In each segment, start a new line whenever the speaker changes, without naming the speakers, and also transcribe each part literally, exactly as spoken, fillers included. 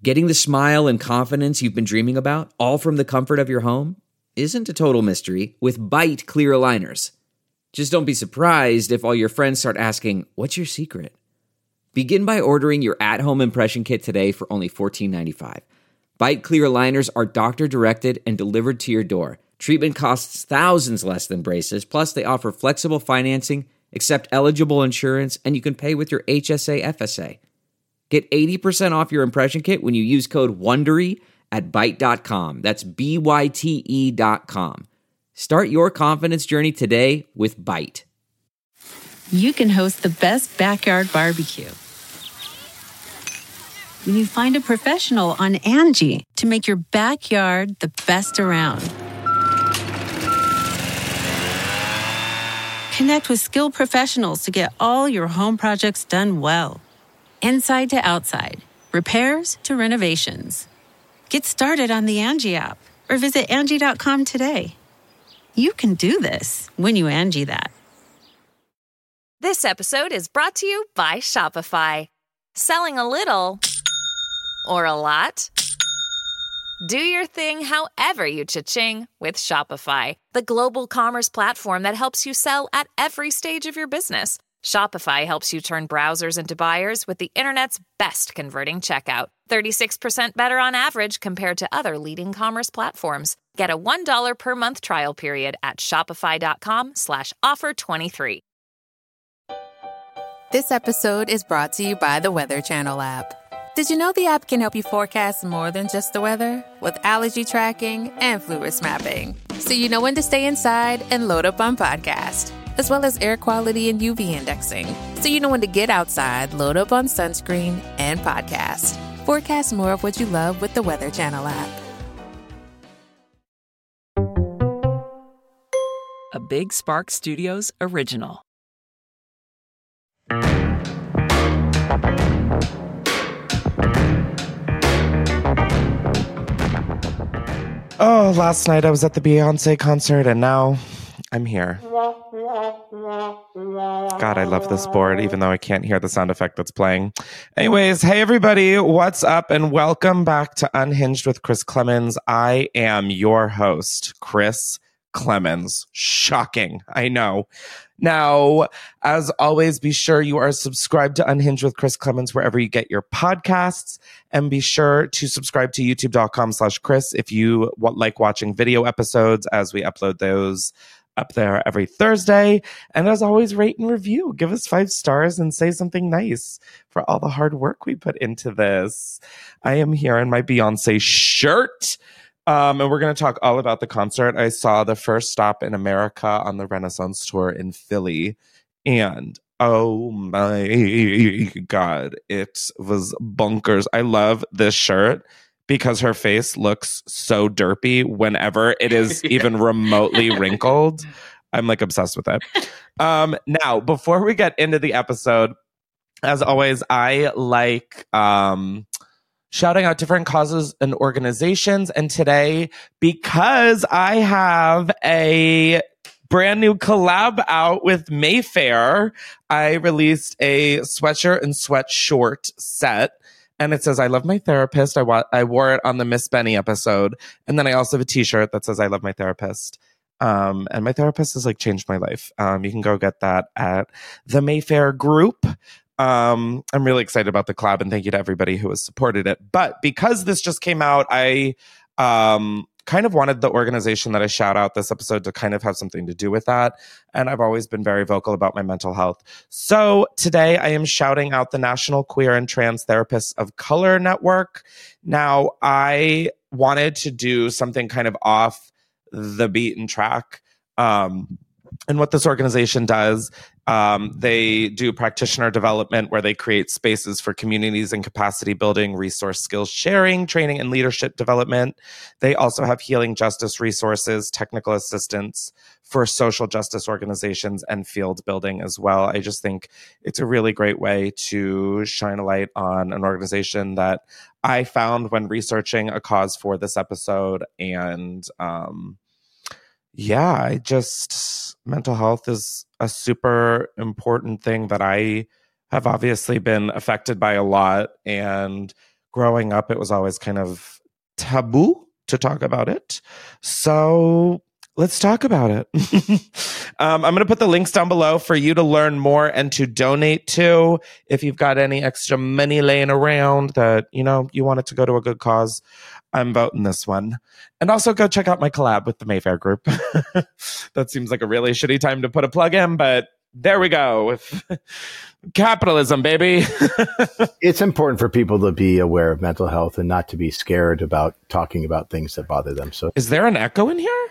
Getting the smile and confidence you've been dreaming about, all from the comfort of your home, isn't a total mystery with Byte clear aligners. Just don't be surprised if all your friends start asking, "What's your secret?" Begin by ordering your at-home impression kit today for only fourteen ninety-five. Byte clear aligners are doctor-directed and delivered to your door. Treatment costs thousands less than braces, plus they offer flexible financing, accept eligible insurance, and you can pay with your H S A F S A. Get eighty percent off your impression kit when you use code WONDERY at byte dot com. That's B Y T E dot com. Start your confidence journey today with Byte.
You can host the best backyard barbecue when you find a professional on Angie to make your backyard the best around. Connect with skilled professionals to get all your home projects done well. Inside to outside, repairs to renovations. Get started on the Angie app or visit Angie dot com today. You can do this when you Angie that.
This episode is brought to you by Shopify. Selling a little or a lot? Do your thing however you cha-ching with Shopify, the global commerce platform that helps you sell at every stage of your business. Shopify helps you turn browsers into buyers with the internet's best converting checkout. thirty-six percent better on average compared to other leading commerce platforms. Get a one dollar per month trial period at shopify.com slash offer 23.
This episode is brought to you by the Weather Channel app. Did you know the app can help you forecast more than just the weather? With allergy tracking and flu risk mapping. So you know when to stay inside and load up on podcast. As well as air quality and U V indexing. So you know when to get outside, load up on sunscreen, and podcast. Forecast more of what you love with the Weather Channel app.
A Big Spark Studios original.
Oh, last night I was at the Beyonce concert and now I'm here. God, I love this board, even though I can't hear the sound effect that's playing. Anyways, hey everybody, what's up? And welcome back to Unhinged with Chris Klemens. I am your host, Chris Klemens. Shocking, I know. Now, as always, be sure you are subscribed to Unhinged with Chris Klemens wherever you get your podcasts. And be sure to subscribe to youtube.com slash Chris if you like watching video episodes as we upload those up there every Thursday. And as always, rate and review. Give us five stars and say something nice for all the hard work we put into this. I am here in my Beyonce shirt. Um, and we're going to talk all about the concert. I saw the first stop in America on the Renaissance tour in Philly. And oh my God, it was bonkers. I love this shirt because her face looks so derpy whenever it is yeah. even remotely wrinkled. I'm like obsessed with it. Um, now, before we get into the episode, as always, I like... Um, shouting out different causes and organizations. And today, because I have a brand new collab out with Mayfair, I released a sweatshirt and sweatshort set. And it says, "I love my therapist." I, wa- I wore it on the Miss Benny episode. And then I also have a t-shirt that says, "I love my therapist." Um, and my therapist has like changed my life. Um, you can go get that at the Mayfair group. Um, I'm really excited about the collab and thank you to everybody who has supported it. But because this just came out, I um, kind of wanted the organization that I shout out this episode to kind of have something to do with that. And I've always been very vocal about my mental health. So today I am shouting out the National Queer and Trans Therapists of Color Network. Now, I wanted to do something kind of off the beaten track. Um, And what this organization does, um, they do practitioner development where they create spaces for communities and capacity building, resource skills sharing, training, and leadership development. They also have healing justice resources, technical assistance for social justice organizations, and field building as well. I just think it's a really great way to shine a light on an organization that I found when researching a cause for this episode. And um, yeah, I just... mental health is a super important thing that I have obviously been affected by a lot. And growing up, it was always kind of taboo to talk about it. So let's talk about it. um, I'm going to put the links down below for you to learn more and to donate to. If you've got any extra money laying around that, you know, you want it to go to a good cause, I'm voting this one. And also go check out my collab with the Mayfair Group. That seems like a really shitty time to put a plug in, but there we go with capitalism, baby.
It's important for people to be aware of mental health and not to be scared about talking about things that bother them. So,
is there an echo in here?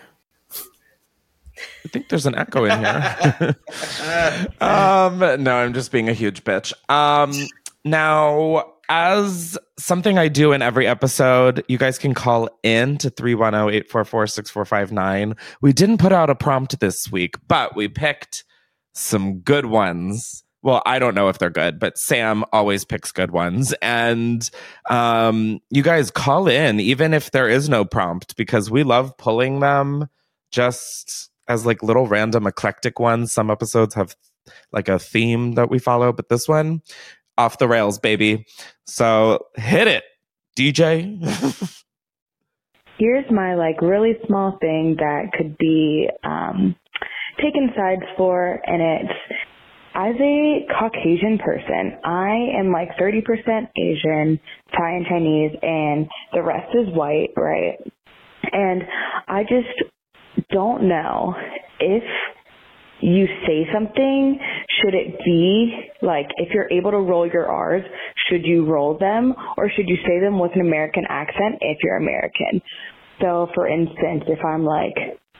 I think there's an echo in here. um, no, I'm just being a huge bitch. Um, now, as something I do in every episode, you guys can call in to three one zero, eight four four, six four five nine. We didn't put out a prompt this week, but we picked some good ones. Well, I don't know if they're good, but Sam always picks good ones. And um, you guys call in, even if there is no prompt, because we love pulling them just as like little random eclectic ones. Some episodes have like a theme that we follow, but this one, off the rails, baby. So hit it, D J.
Here's my like really small thing that could be um, taken sides for, and it's, as a Caucasian person, I am like thirty percent Asian, Thai and Chinese, and the rest is white, right? And I just don't know if you say something, should it be like, if you're able to roll your R's, should you roll them, or should you say them with an American accent if you're American? So for instance, if I'm like,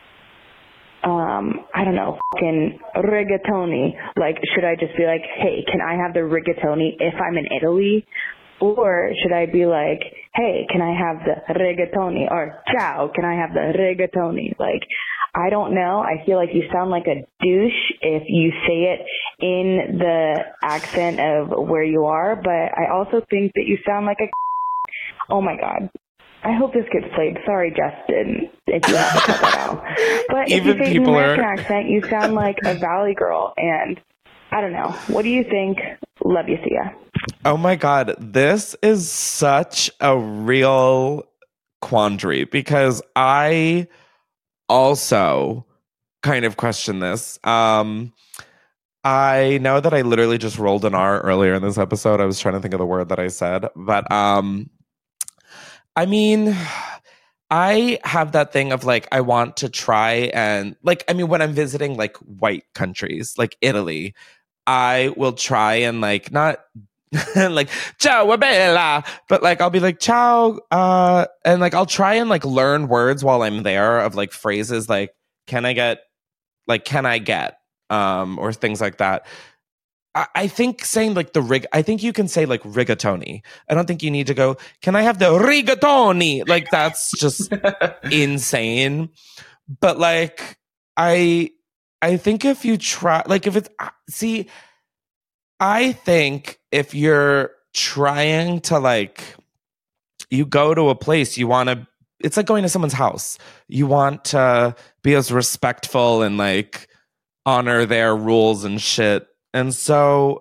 um, I don't know, fucking rigatoni, like, should I just be like, hey, can I have the rigatoni if I'm in Italy? Or should I be like, hey, can I have the rigatoni? Or ciao, can I have the rigatoni? Like, I don't know. I feel like you sound like a douche if you say it in the accent of where you are, but I also think that you sound like a oh my God. I hope this gets played. Sorry, Justin, if you have to cut that out. But if
Even
you say an American
are...
accent, you sound like a Valley girl, and I don't know. What do you think? Love you, see ya.
Oh my God, this is such a real quandary, because I also kind of question this. Um, I know that I literally just rolled an R earlier in this episode. I was trying to think of the word that I said, but um, I mean, I have that thing of like, I want to try and like, I mean, when I'm visiting like white countries, like Italy, I will try and like not like ciao bella, but like I'll be like ciao, uh, and like I'll try and like learn words while I'm there of like phrases like can I get, like can I get, um, or things like that. I, I think saying like the rig, I think you can say like rigatoni. I don't think you need to go, can I have the rigatoni? Like that's just insane. But like I, I think if you try, like if it's see. I think if you're trying to like, you go to a place, you want to, it's like going to someone's house. You want to be as respectful and like honor their rules and shit. And so,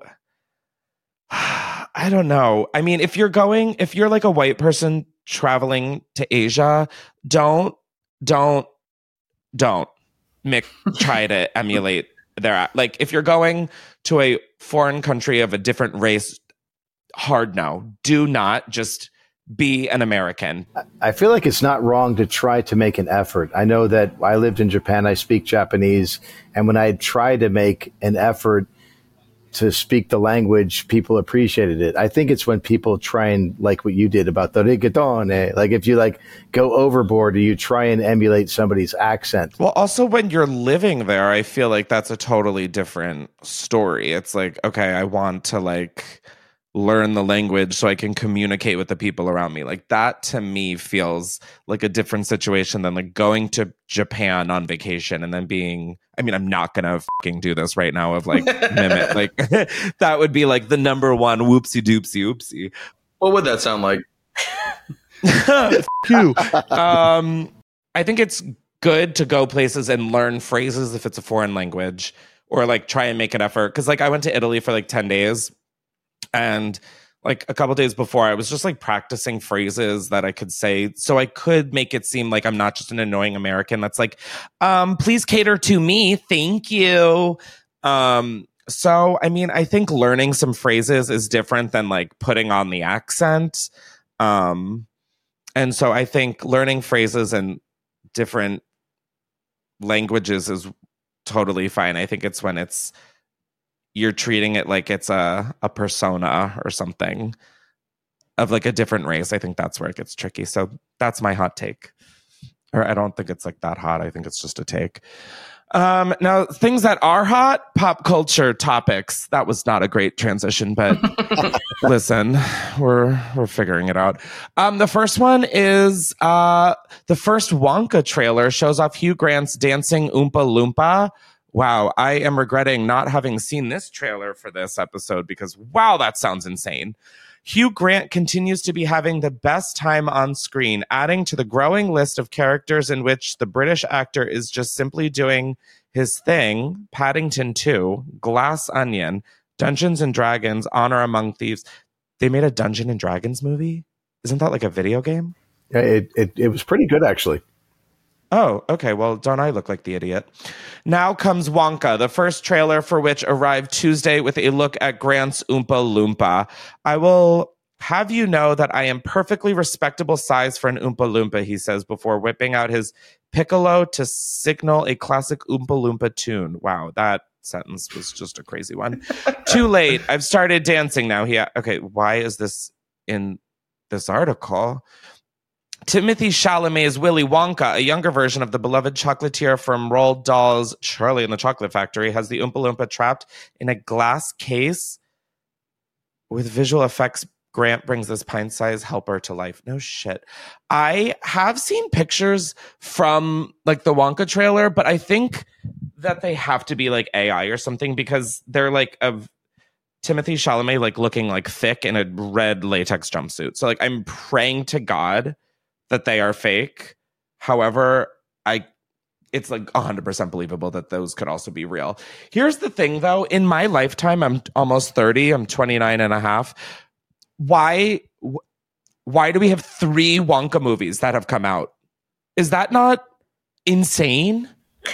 I don't know. I mean, if you're going, if you're like a white person traveling to Asia, don't, don't, don't Mick, try to emulate their, like if you're going to a foreign country of a different race, hard no. Do not just be an American.
I feel like it's not wrong to try to make an effort. I know that I lived in Japan, I speak Japanese, and when I tried to make an effort to speak the language, people appreciated it. I think it's when people try and, like what you did about the rigatone, like if you like go overboard or you try and emulate somebody's accent.
Well, also when you're living there, I feel like that's a totally different story. It's like, okay, I want to like learn the language so I can communicate with the people around me. Like that to me feels like a different situation than like going to Japan on vacation and then being, I mean, I'm not going to fucking do this right now of like mimic, like that would be like the number one whoopsie doopsie oopsie.
What would that sound like?
you. Um, I think it's good to go places and learn phrases if it's a foreign language or like try and make an effort. Cause like I went to Italy for like ten days. And like a couple days before, I was just like practicing phrases that I could say so I could make it seem like I'm not just an annoying American that's like, um, please cater to me. Thank you. Um, so, I mean, I think learning some phrases is different than like putting on the accent. Um, and so I think learning phrases in different languages is totally fine. I think it's when it's you're treating it like it's a, a persona or something of like a different race. I think that's where it gets tricky. So that's my hot take. Or I don't think it's like that hot. I think it's just a take. Um, now, things that are hot, pop culture topics. That was not a great transition, but listen, we're we're figuring it out. Um, the first one is uh, the first Wonka trailer shows off Hugh Grant's dancing Oompa Loompa. Wow, I am regretting not having seen this trailer for this episode because, wow, that sounds insane. Hugh Grant continues to be having the best time on screen, adding to the growing list of characters in which the British actor is just simply doing his thing. Paddington two, Glass Onion, Dungeons and Dragons, Honor Among Thieves. They made a Dungeons and Dragons movie? Isn't that like a video game?
Yeah, it, it, it was pretty good, actually.
Oh, okay. Well, don't I look like the idiot? Now comes Wonka, the first trailer for which arrived Tuesday with a look at Grant's Oompa Loompa. I will have you know that I am perfectly respectable size for an Oompa Loompa, he says, before whipping out his piccolo to signal a classic Oompa Loompa tune. Wow, that sentence was just a crazy one. Too late. I've started dancing now. Yeah. Okay, why is this in this article? Timothy Chalamet's Willy Wonka, a younger version of the beloved chocolatier from Roald Dahl's Charlie and the Chocolate Factory, has the Oompa Loompa trapped in a glass case. With visual effects, Grant brings this pint-sized helper to life. No shit. I have seen pictures from like the Wonka trailer, but I think that they have to be like A I or something because they're like of Timothy Chalamet like looking like thick in a red latex jumpsuit. So like I'm praying to God that they are fake. However, I it's like one hundred percent believable that those could also be real. Here's the thing, though. In my lifetime, I'm almost thirty. I'm twenty-nine and a half. Why, why do we have three Wonka movies that have come out? Is that not insane?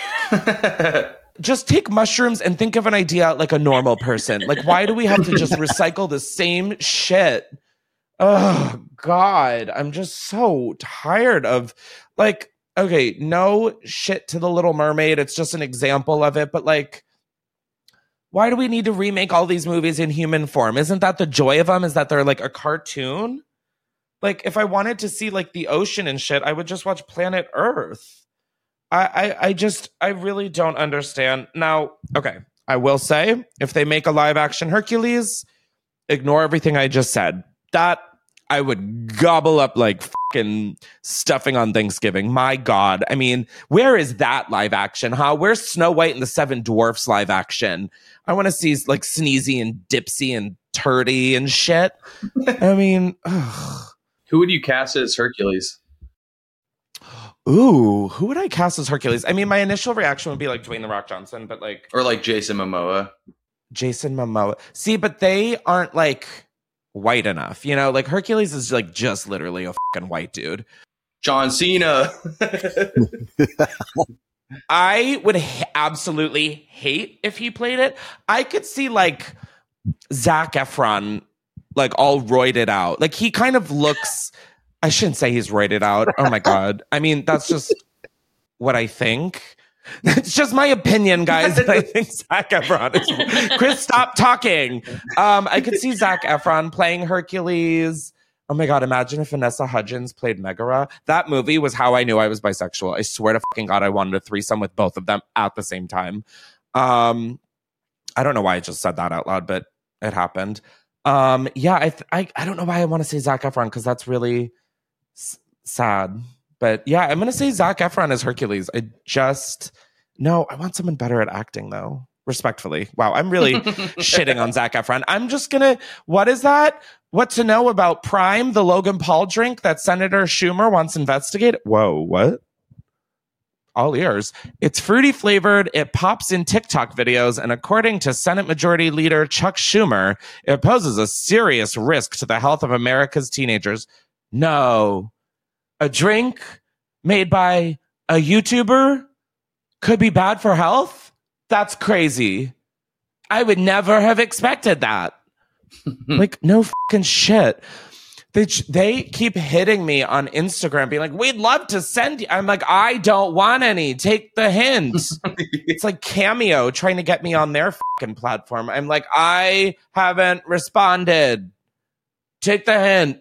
Just take mushrooms and think of an idea like a normal person. Like, why do we have to just recycle the same shit? Oh, God, I'm just so tired of, like, okay, no shit to The Little Mermaid. It's just an example of it. But, like, why do we need to remake all these movies in human form? Isn't that the joy of them? Is that they're, like, a cartoon? Like, if I wanted to see, like, the ocean and shit, I would just watch Planet Earth. I, I, I just, I really don't understand. Now, okay, I will say, if they make a live-action Hercules, ignore everything I just said. That I would gobble up like fucking stuffing on Thanksgiving. My God. I mean, where is that live action, huh? Where's Snow White and the Seven Dwarfs live action? I want to see like Sneezy and Dipsy and Turdy and shit. I mean, ugh.
Who would you cast as Hercules?
Ooh, who would I cast as Hercules? I mean, my initial reaction would be like Dwayne The Rock Johnson, but like...
Or like Jason Momoa.
Jason Momoa. See, but they aren't like... white enough, you know, like Hercules is like just literally a fucking white dude.
John Cena.
I would ha- absolutely hate if he played it. I could see like Zac Efron, like all roided out. Like he kind of looks. I shouldn't say he's roided out. Oh my God. I mean, that's just what I think. It's just my opinion, guys. I think Zac Efron is... Chris, stop talking. Um, I could see Zac Efron playing Hercules. Oh my God, imagine if Vanessa Hudgens played Megara. That movie was how I knew I was bisexual. I swear to fucking God, I wanted a threesome with both of them at the same time. Um, I don't know why I just said that out loud, but it happened. Um, yeah, I, th- I I don't know why I want to say Zac Efron because that's really s- sad. But yeah, I'm going to say Zac Efron as Hercules. I just, no, I want someone better at acting though. Respectfully. Wow, I'm really shitting on Zac Efron. I'm just going to, what is that? What to know about Prime, the Logan Paul drink that Senator Schumer wants investigated? Whoa, what? all ears. It's fruity flavored. It pops in TikTok videos. And according to Senate Majority Leader Chuck Schumer, it poses a serious risk to the health of America's teenagers. No. A drink made by a YouTuber could be bad for health? That's crazy. I would never have expected that. Like, no fucking shit. They, they keep hitting me on Instagram being like, we'd love to send you. I'm like, I don't want any. Take the hint. It's like Cameo trying to get me on their fucking platform. I'm like, I haven't responded. Take the hint.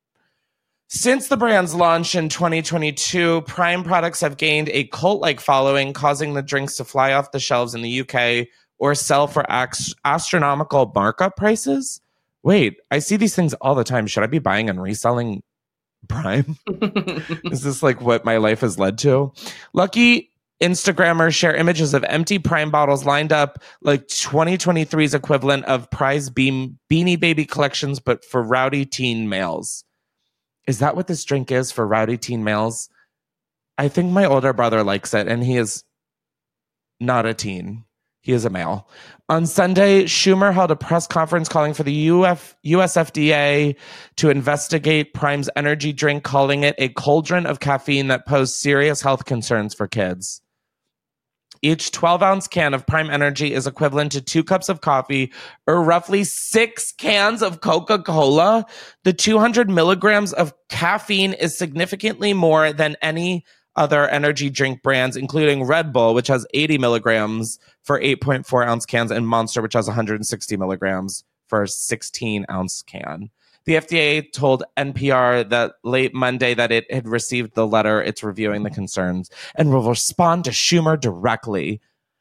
Since the brand's launch in twenty twenty-two, Prime products have gained a cult-like following, causing the drinks to fly off the shelves in the U K or sell for ax- astronomical markup prices. Wait, I see these things all the time. Should I be buying and reselling Prime? Is this like what my life has led to? Lucky Instagrammers share images of empty Prime bottles lined up like twenty twenty-three's equivalent of prize beam Beanie Baby collections, but for rowdy teen males. Is that what this drink is for rowdy teen males? I think my older brother likes it, and he is not a teen. He is a male. On Sunday, Schumer held a press conference calling for the U F, U S F D A to investigate Prime's energy drink, calling it a cauldron of caffeine that posed serious health concerns for kids. Each twelve-ounce can of Prime Energy is equivalent to two cups of coffee or roughly six cans of Coca-Cola. The two hundred milligrams of caffeine is significantly more than any other energy drink brands, including Red Bull, which has eighty milligrams for eight point four ounce cans, and Monster, which has one hundred sixty milligrams for a sixteen ounce can. The F D A told N P R that late Monday that it had received the letter. It's reviewing the concerns and will respond to Schumer directly.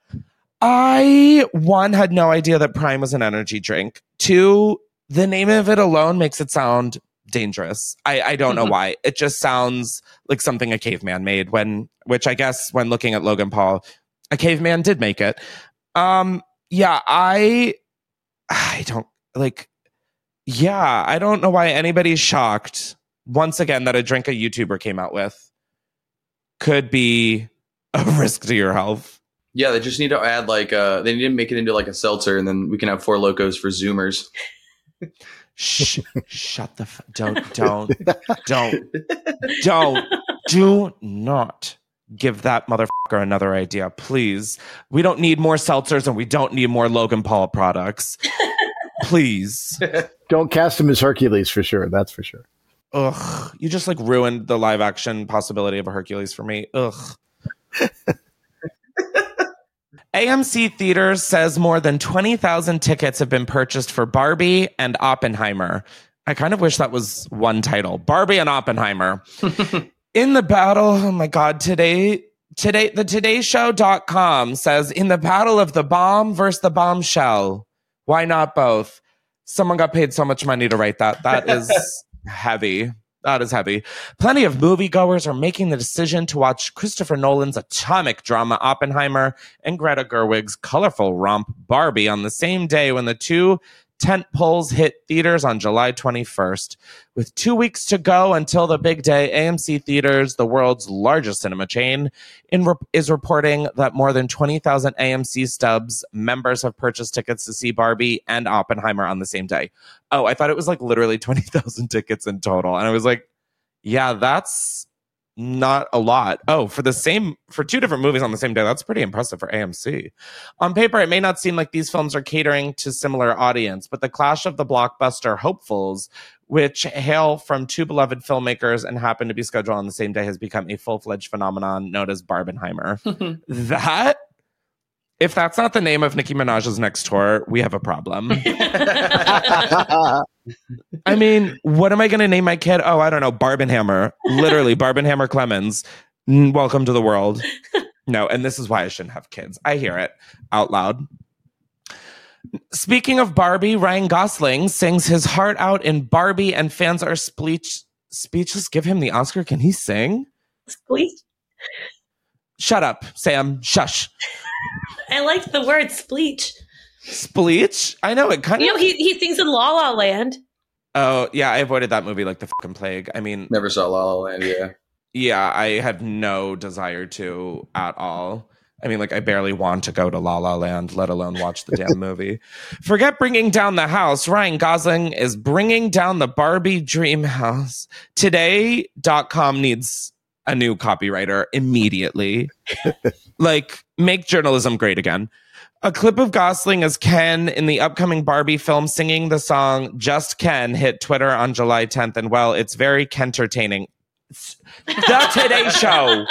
I, one, had no idea that Prime was an energy drink. Two, the name of it alone makes it sound dangerous. I, I don't know why. It just sounds like something a caveman made, when, which I guess when looking at Logan Paul, a caveman did make it. Um, yeah, I, I don't like, yeah, I don't know why anybody's shocked once again that a drink a YouTuber came out with could be a risk to your health.
Yeah, they just need to add like, uh, they need to make it into like a seltzer, and then we can have Four Locos for Zoomers.
Shh, shut the, f- don't, don't, don't, don't, do not give that motherfucker another idea, please. We don't need more seltzers, and we don't need more Logan Paul products. Please.
Don't cast him as Hercules for sure. That's for sure.
Ugh. You just like ruined the live action possibility of a Hercules for me. Ugh. A M C Theaters says more than twenty thousand tickets have been purchased for Barbie and Oppenheimer. I kind of wish that was one title. Barbie and Oppenheimer. In the battle, oh my God, today, today, the today show dot com says, in the battle of the bomb versus the bombshell, why not both? Someone got paid so much money to write that. That is heavy. That is heavy. Plenty of moviegoers are making the decision to watch Christopher Nolan's atomic drama Oppenheimer and Greta Gerwig's colorful romp Barbie on the same day when the two tent poles hit theaters on July twenty-first. With two weeks to go until the big day, A M C Theaters, the world's largest cinema chain, in re- is reporting that more than twenty thousand A M C Stubs members have purchased tickets to see Barbie and Oppenheimer on the same day. Oh, I thought it was like literally twenty thousand tickets in total. And I was like, yeah, that's not a lot. Oh, for the same, for two different movies on the same day, that's pretty impressive for A M C. On paper, it may not seem like these films are catering to similar audience, but the clash of the blockbuster hopefuls, which hail from two beloved filmmakers and happen to be scheduled on the same day, has become a full-fledged phenomenon known as Barbenheimer. That, if that's not the name of Nicki Minaj's next tour, we have a problem. I mean, what am I going to name my kid? Oh, I don't know. Barbenhammer. Literally, Barbenhammer Clemens. Welcome to the world. No, and this is why I shouldn't have kids. I hear it out loud. Speaking of Barbie, Ryan Gosling sings his heart out in Barbie, and fans are speech- speechless. Give him the Oscar. Can he sing?
Spleech?
Shut up, Sam. Shush.
I like the word spleech.
Spleech? I know it kind
You
of.
know, he he sings in La La Land.
Oh yeah, I avoided that movie like the fucking plague. I mean,
Never saw La La Land. Yeah.
Yeah, I have no desire to at all. I mean, like, I barely want to go to La La Land, let alone watch the damn movie. Forget bringing down the house. Ryan Gosling is bringing down the Barbie dream house. Today dot com needs a new copywriter immediately. Like, make journalism great again. A clip of Gosling as Ken in the upcoming Barbie film singing the song Just Ken hit Twitter on July tenth. And, well, it's very Kentertaining. The Today Show.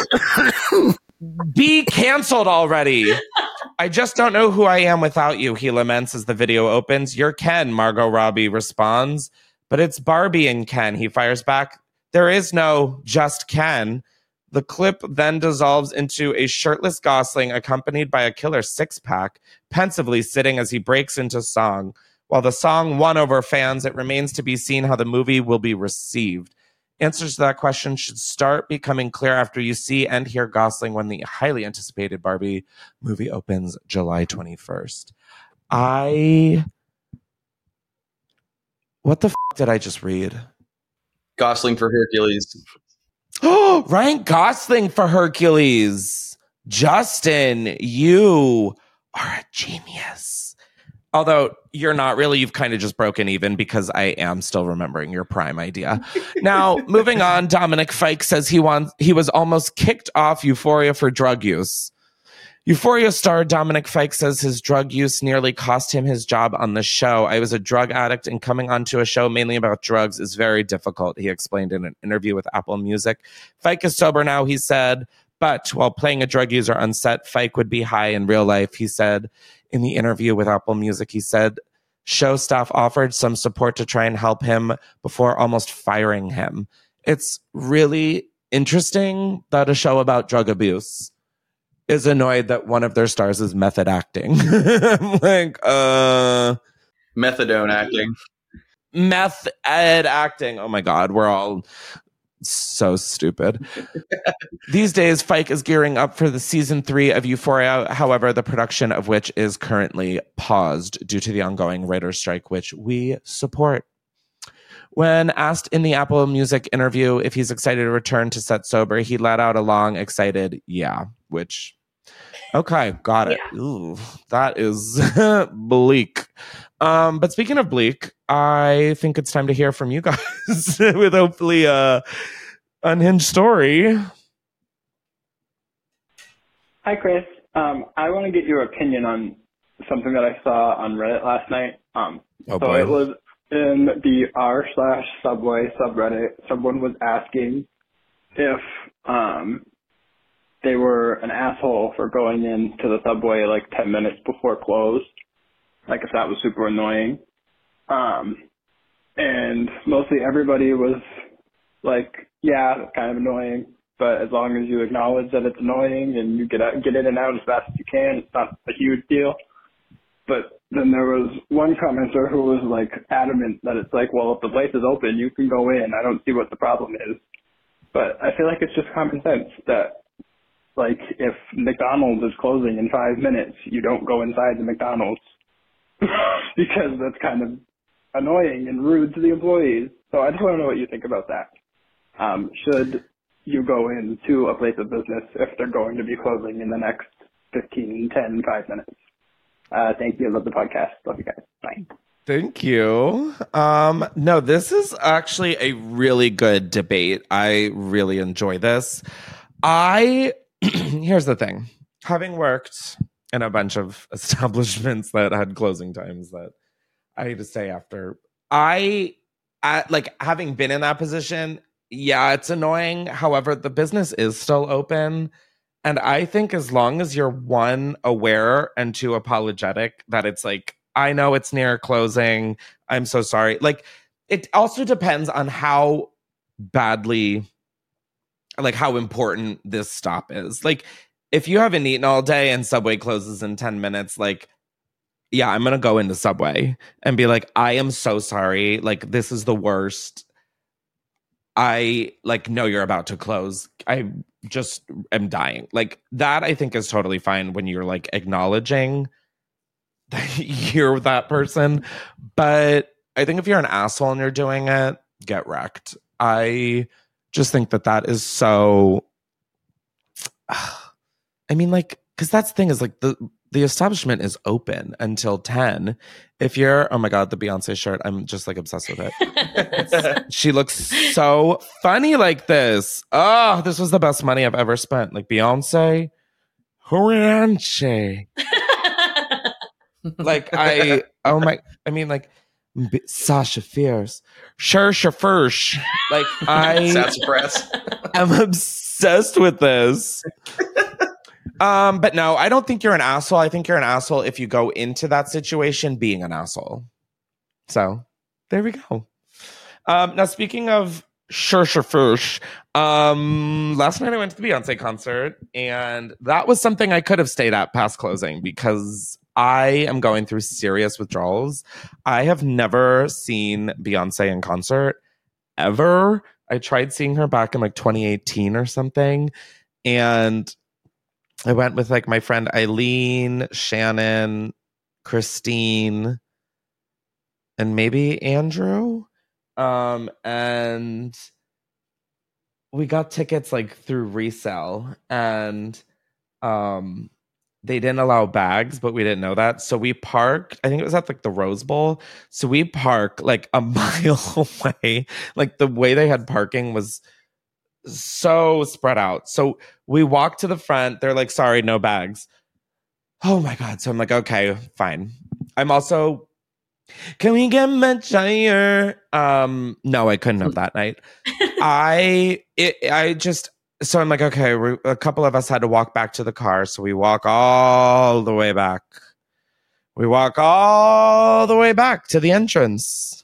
Be canceled already. I just don't know who I am without you, he laments as the video opens. You're Ken, Margot Robbie responds. But it's Barbie and Ken, he fires back. There is no just Ken. The clip then dissolves into a shirtless Gosling accompanied by a killer six-pack, pensively sitting as he breaks into song. While the song won over fans, it remains to be seen how the movie will be received. Answers to that question should start becoming clear after you see and hear Gosling when the highly anticipated Barbie movie opens July twenty-first. I... What the f*** did I just read?
Gosling for Hercules.
Oh, Ryan Gosling for Hercules. Justin, you are a genius. Although you're not really, you've kind of just broken even because I am still remembering your prime idea. Now, moving on, Dominic Fike says he wants he was almost kicked off Euphoria for drug use. Euphoria star Dominic Fike says his drug use nearly cost him his job on the show. I was a drug addict and coming onto a show mainly about drugs is very difficult, he explained in an interview with Apple Music. Fike is sober now, he said, but while playing a drug user on set, Fike would be high in real life, he said. In the interview with Apple Music, he said show staff offered some support to try and help him before almost firing him. It's really interesting that a show about drug abuse is annoyed that one of their stars is method acting. I'm like, uh...
Methadone acting.
Meth ed acting. Oh my God, we're all so stupid. These days, Fike is gearing up for the season three of Euphoria, however, the production of which is currently paused due to the ongoing writer's strike, which we support. When asked in the Apple Music interview if he's excited to return to set sober, he let out a long, excited, yeah, which, okay, got it. Yeah. Ooh, that is bleak. Um, but speaking of bleak, I think it's time to hear from you guys with hopefully a unhinged story.
Hi, Chris. Um, I want to get your opinion on something that I saw on Reddit last night. Um,
oh,
so
boy.
it was in the r slash subway subreddit. Someone was asking if um, they were an asshole for going into the subway like ten minutes before close. Like if that was super annoying. Um, and mostly everybody was like, yeah, it's kind of annoying, but as long as you acknowledge that it's annoying and you get out, get in and out as fast as you can, it's not a huge deal. But then there was one commenter who was like adamant that it's like, well, if the place is open, you can go in. I don't see what the problem is. But I feel like it's just common sense that like if McDonald's is closing in five minutes, you don't go inside the McDonald's. Because that's kind of annoying and rude to the employees. So I just want to know what you think about that. Um, should you go into a place of business if they're going to be closing in the next fifteen, ten, five minutes? Uh, thank you. Love the podcast. Love you guys. Bye.
Thank you. Um, no, this is actually a really good debate. I really enjoy this. I, here's the thing. Having worked in a bunch of establishments that had closing times that I need to stay after. I, at, like, having been in that position, yeah, it's annoying. However, the business is still open. And I think as long as you're, one, aware, and two, apologetic, that it's like, I know it's near closing. I'm so sorry. Like, it also depends on how badly, like, how important this stop is. Like, if you haven't eaten all day and Subway closes in ten minutes, like, yeah, I'm going to go into Subway and be like, I am so sorry. Like, this is the worst. I, like, know you're about to close. I just am dying. Like, that I think is totally fine when you're, like, acknowledging that you're that person. But I think if you're an asshole and you're doing it, get wrecked. I just think that that is so, I mean, like, because that's the thing is like the, the establishment is open until ten. If you're, oh my God, the Beyonce shirt, I'm just like obsessed with it. She looks so funny like this. Oh, this was the best money I've ever spent. Like Beyonce, Horanche. Like I, oh my, I mean like B- Sasha Fierce, Saoirse First. Like I am obsessed with this. Um, but no, I don't think you're an asshole. I think you're an asshole if you go into that situation being an asshole. So there we go. Um, now speaking of Saoirse First, um, last night I went to the Beyonce concert, and that was something I could have stayed at past closing because I am going through serious withdrawals. I have never seen Beyonce in concert ever. I tried seeing her back in like twenty eighteen or something, and I went with like my friend Eileen, Shannon, Christine, and maybe Andrew. Um, and we got tickets like through resale, and um, they didn't allow bags, but we didn't know that. So we parked, I think it was at like the Rose Bowl. So we parked like a mile away. Like the way they had parking was so spread out. So we walked to the front. They're like, sorry, no bags. Oh my God. So I'm like, okay, fine. I'm also, can we get much higher? Um, no, I couldn't have that night. I, it, I just, so I'm like, okay, we, a couple of us had to walk back to the car. So we walk all the way back. We walk all the way back to the entrance.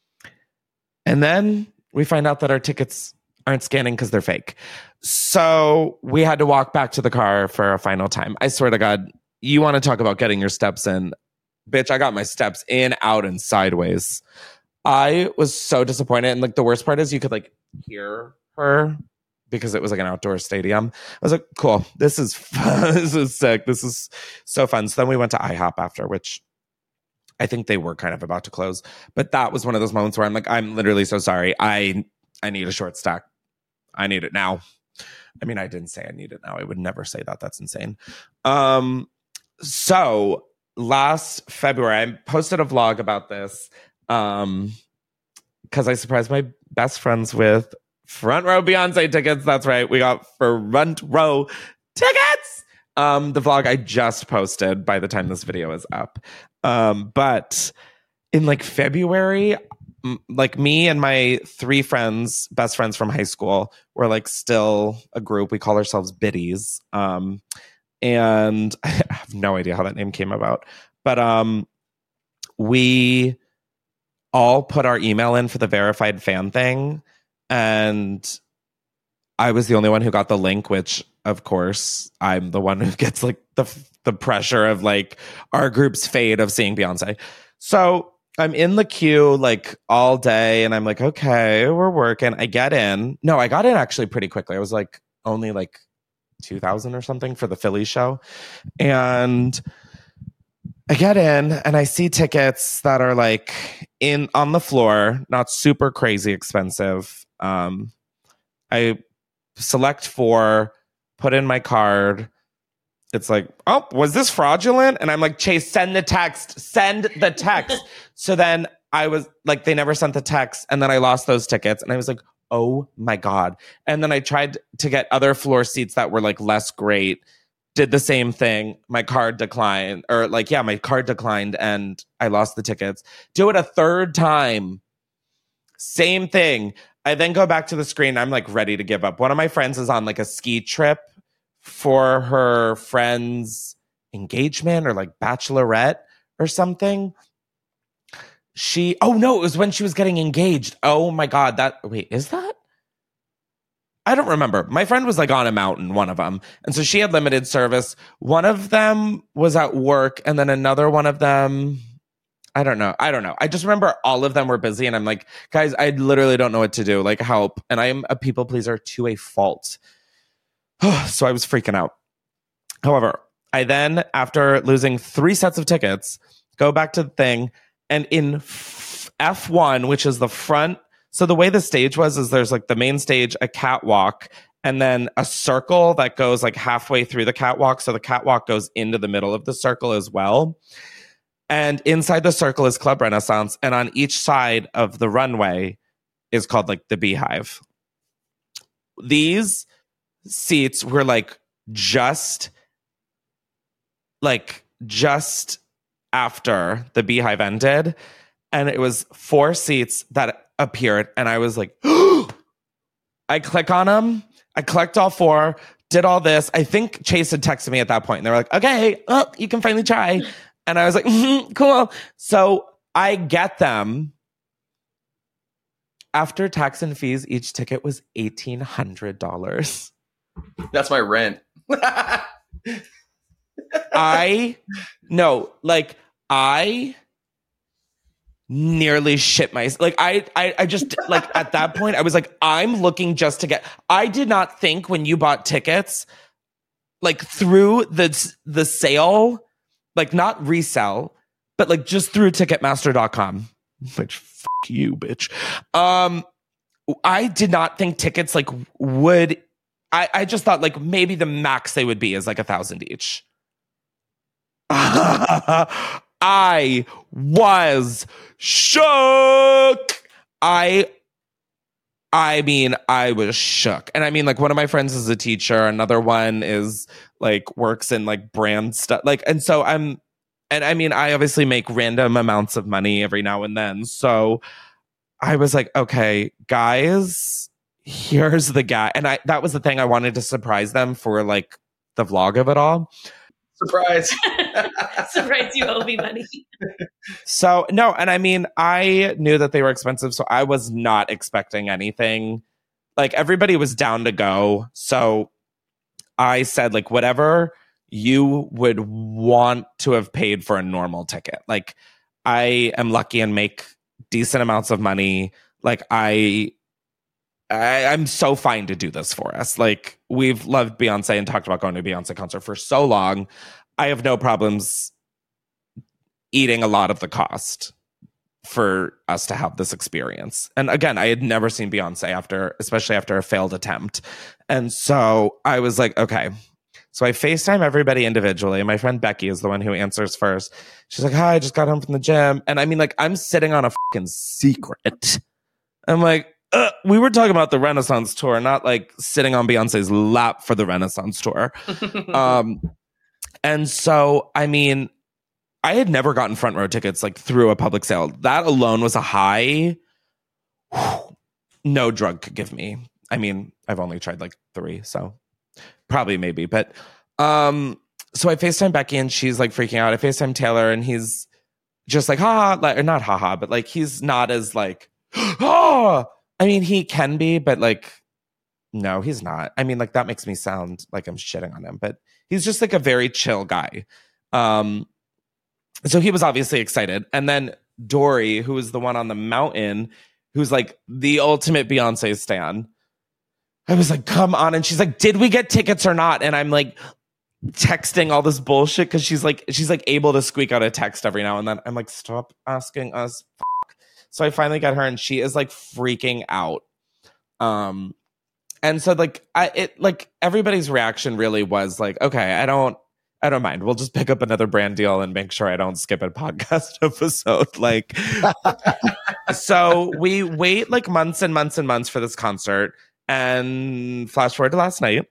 And then we find out that our tickets aren't scanning because they're fake. So we had to walk back to the car for a final time. I swear to God, you want to talk about getting your steps in. Bitch, I got my steps in, out, and sideways. I was so disappointed. And like the worst part is you could like hear her because it was like an outdoor stadium. I was like, cool, this is fun. This is sick. This is so fun. So then we went to IHOP after, which I think they were kind of about to close. But that was one of those moments where I'm like, I'm literally so sorry. I I need a short stack. I need it now. I mean, I didn't say I need it now. I would never say that. That's insane. Um, so last February, I posted a vlog about this um, because I surprised my best friends with front row Beyonce tickets. That's right. We got front row tickets. Um, the vlog I just posted by the time this video is up. Um, but in like February, like me and my three friends, best friends from high school, were like still a group. We call ourselves Biddies. Um, and I have no idea how that name came about. But um, we all put our email in for the verified fan thing. And I was the only one who got the link, which of course I'm the one who gets like the the pressure of like our group's fate of seeing Beyonce. So I'm in the queue like all day and I'm like, okay, we're working. I get in. No, I got in actually pretty quickly. I was like only like two thousand or something for the Philly show. And I get in and I see tickets that are like in on the floor, not super crazy expensive. Um, I select four, put in my card. It's like, oh, was this fraudulent? And I'm like, Chase, send the text, send the text. So then I was like, they never sent the text. And then I lost those tickets. And I was like, oh my God. And then I tried to get other floor seats that were like less great. Did the same thing. My card declined or like, yeah, my card declined and I lost the tickets. Do it a third time. Same thing. I then go back to the screen. I'm like ready to give up. One of my friends is on like a ski trip for her friend's engagement or like bachelorette or something. She, oh no, it was when she was getting engaged. Oh my God, that, wait, is that? I don't remember. My friend was like on a mountain, one of them. And so she had limited service. One of them was at work and then another one of them, I don't know. I don't know. I just remember all of them were busy and I'm like, guys, I literally don't know what to do. Like help. And I am a people pleaser to a fault. So I was freaking out. However, I then, after losing three sets of tickets, go back to the thing. And in F one, which is the front So the way the stage was is there's like the main stage, a catwalk, and then a circle that goes like halfway through the catwalk. So the catwalk goes into the middle of the circle as well. And inside the circle is Club Renaissance. And on each side of the runway is called like the Beehive. These seats were like just like just after the Beehive ended. And it was four seats that appeared. And I was like, I click on them. I clicked all four, did all this. I think Chase had texted me at that point. And they were like, okay, oh, you can finally try. And I was like, mm-hmm, cool. So I get them. After tax and fees, each ticket was eighteen hundred dollars.
That's my rent.
I, no, like, I nearly shit myself. Like, I, I, I just, like, at that point, I was like, I'm looking just to get, I did not think when you bought tickets, like, through the, the sale, like, not resell, but, like, just through Ticketmaster dot com, which, fuck you, bitch. Um, I did not think tickets, like, would, I, I just thought, like, maybe the max they would be is, like, a thousand each. I was shook. I, I mean, I was shook. And I mean, like, one of my friends is a teacher. Another one is like works in like brand stuff. Like, and so I'm, and I mean, I obviously make random amounts of money every now and then. So I was like, okay, guys, here's the guy. And I, that was the thing. I wanted to surprise them for like the vlog of it all.
Surprise.
Surprise, you owe me money.
So, no, and I mean, I knew that they were expensive, so I was not expecting anything. Like, everybody was down to go. So I said, like, whatever you would want to have paid for a normal ticket. Like, I am lucky and make decent amounts of money. Like, I... I, I'm so fine to do this for us. Like, we've loved Beyonce and talked about going to a Beyonce concert for so long. I have no problems eating a lot of the cost for us to have this experience. And again, I had never seen Beyonce after, especially after a failed attempt. And so I was like, okay. So I FaceTime everybody individually. My friend Becky is the one who answers first. She's like, hi, I just got home from the gym. And I mean, like, I'm sitting on a fucking secret. I'm like, Uh, we were talking about the Renaissance tour, not like sitting on Beyonce's lap for the Renaissance tour. um, and so, I mean, I had never gotten front row tickets like through a public sale. That alone was a high whew, no drug could give me. I mean, I've only tried like three, so probably maybe. But um, so I FaceTime Becky and she's like freaking out. I FaceTime Taylor and he's just like, haha, like, or not haha, but like he's not as like, oh. I mean, he can be, but like, no, he's not. I mean, like, that makes me sound like I'm shitting on him, but he's just like a very chill guy. Um, so he was obviously excited. And then Dory, who is the one on the mountain, who's like the ultimate Beyonce stan. I was like, come on. And she's like, did we get tickets or not? And I'm like texting all this bullshit because she's like, she's like able to squeak out a text every now and then. I'm like, stop asking us. So I finally got her and she is like freaking out. Um, and so like, I, it like everybody's reaction really was like, okay, I don't, I don't mind. We'll just pick up another brand deal and make sure I don't skip a podcast episode. Like, so we wait like months and months and months for this concert and flash forward to last night.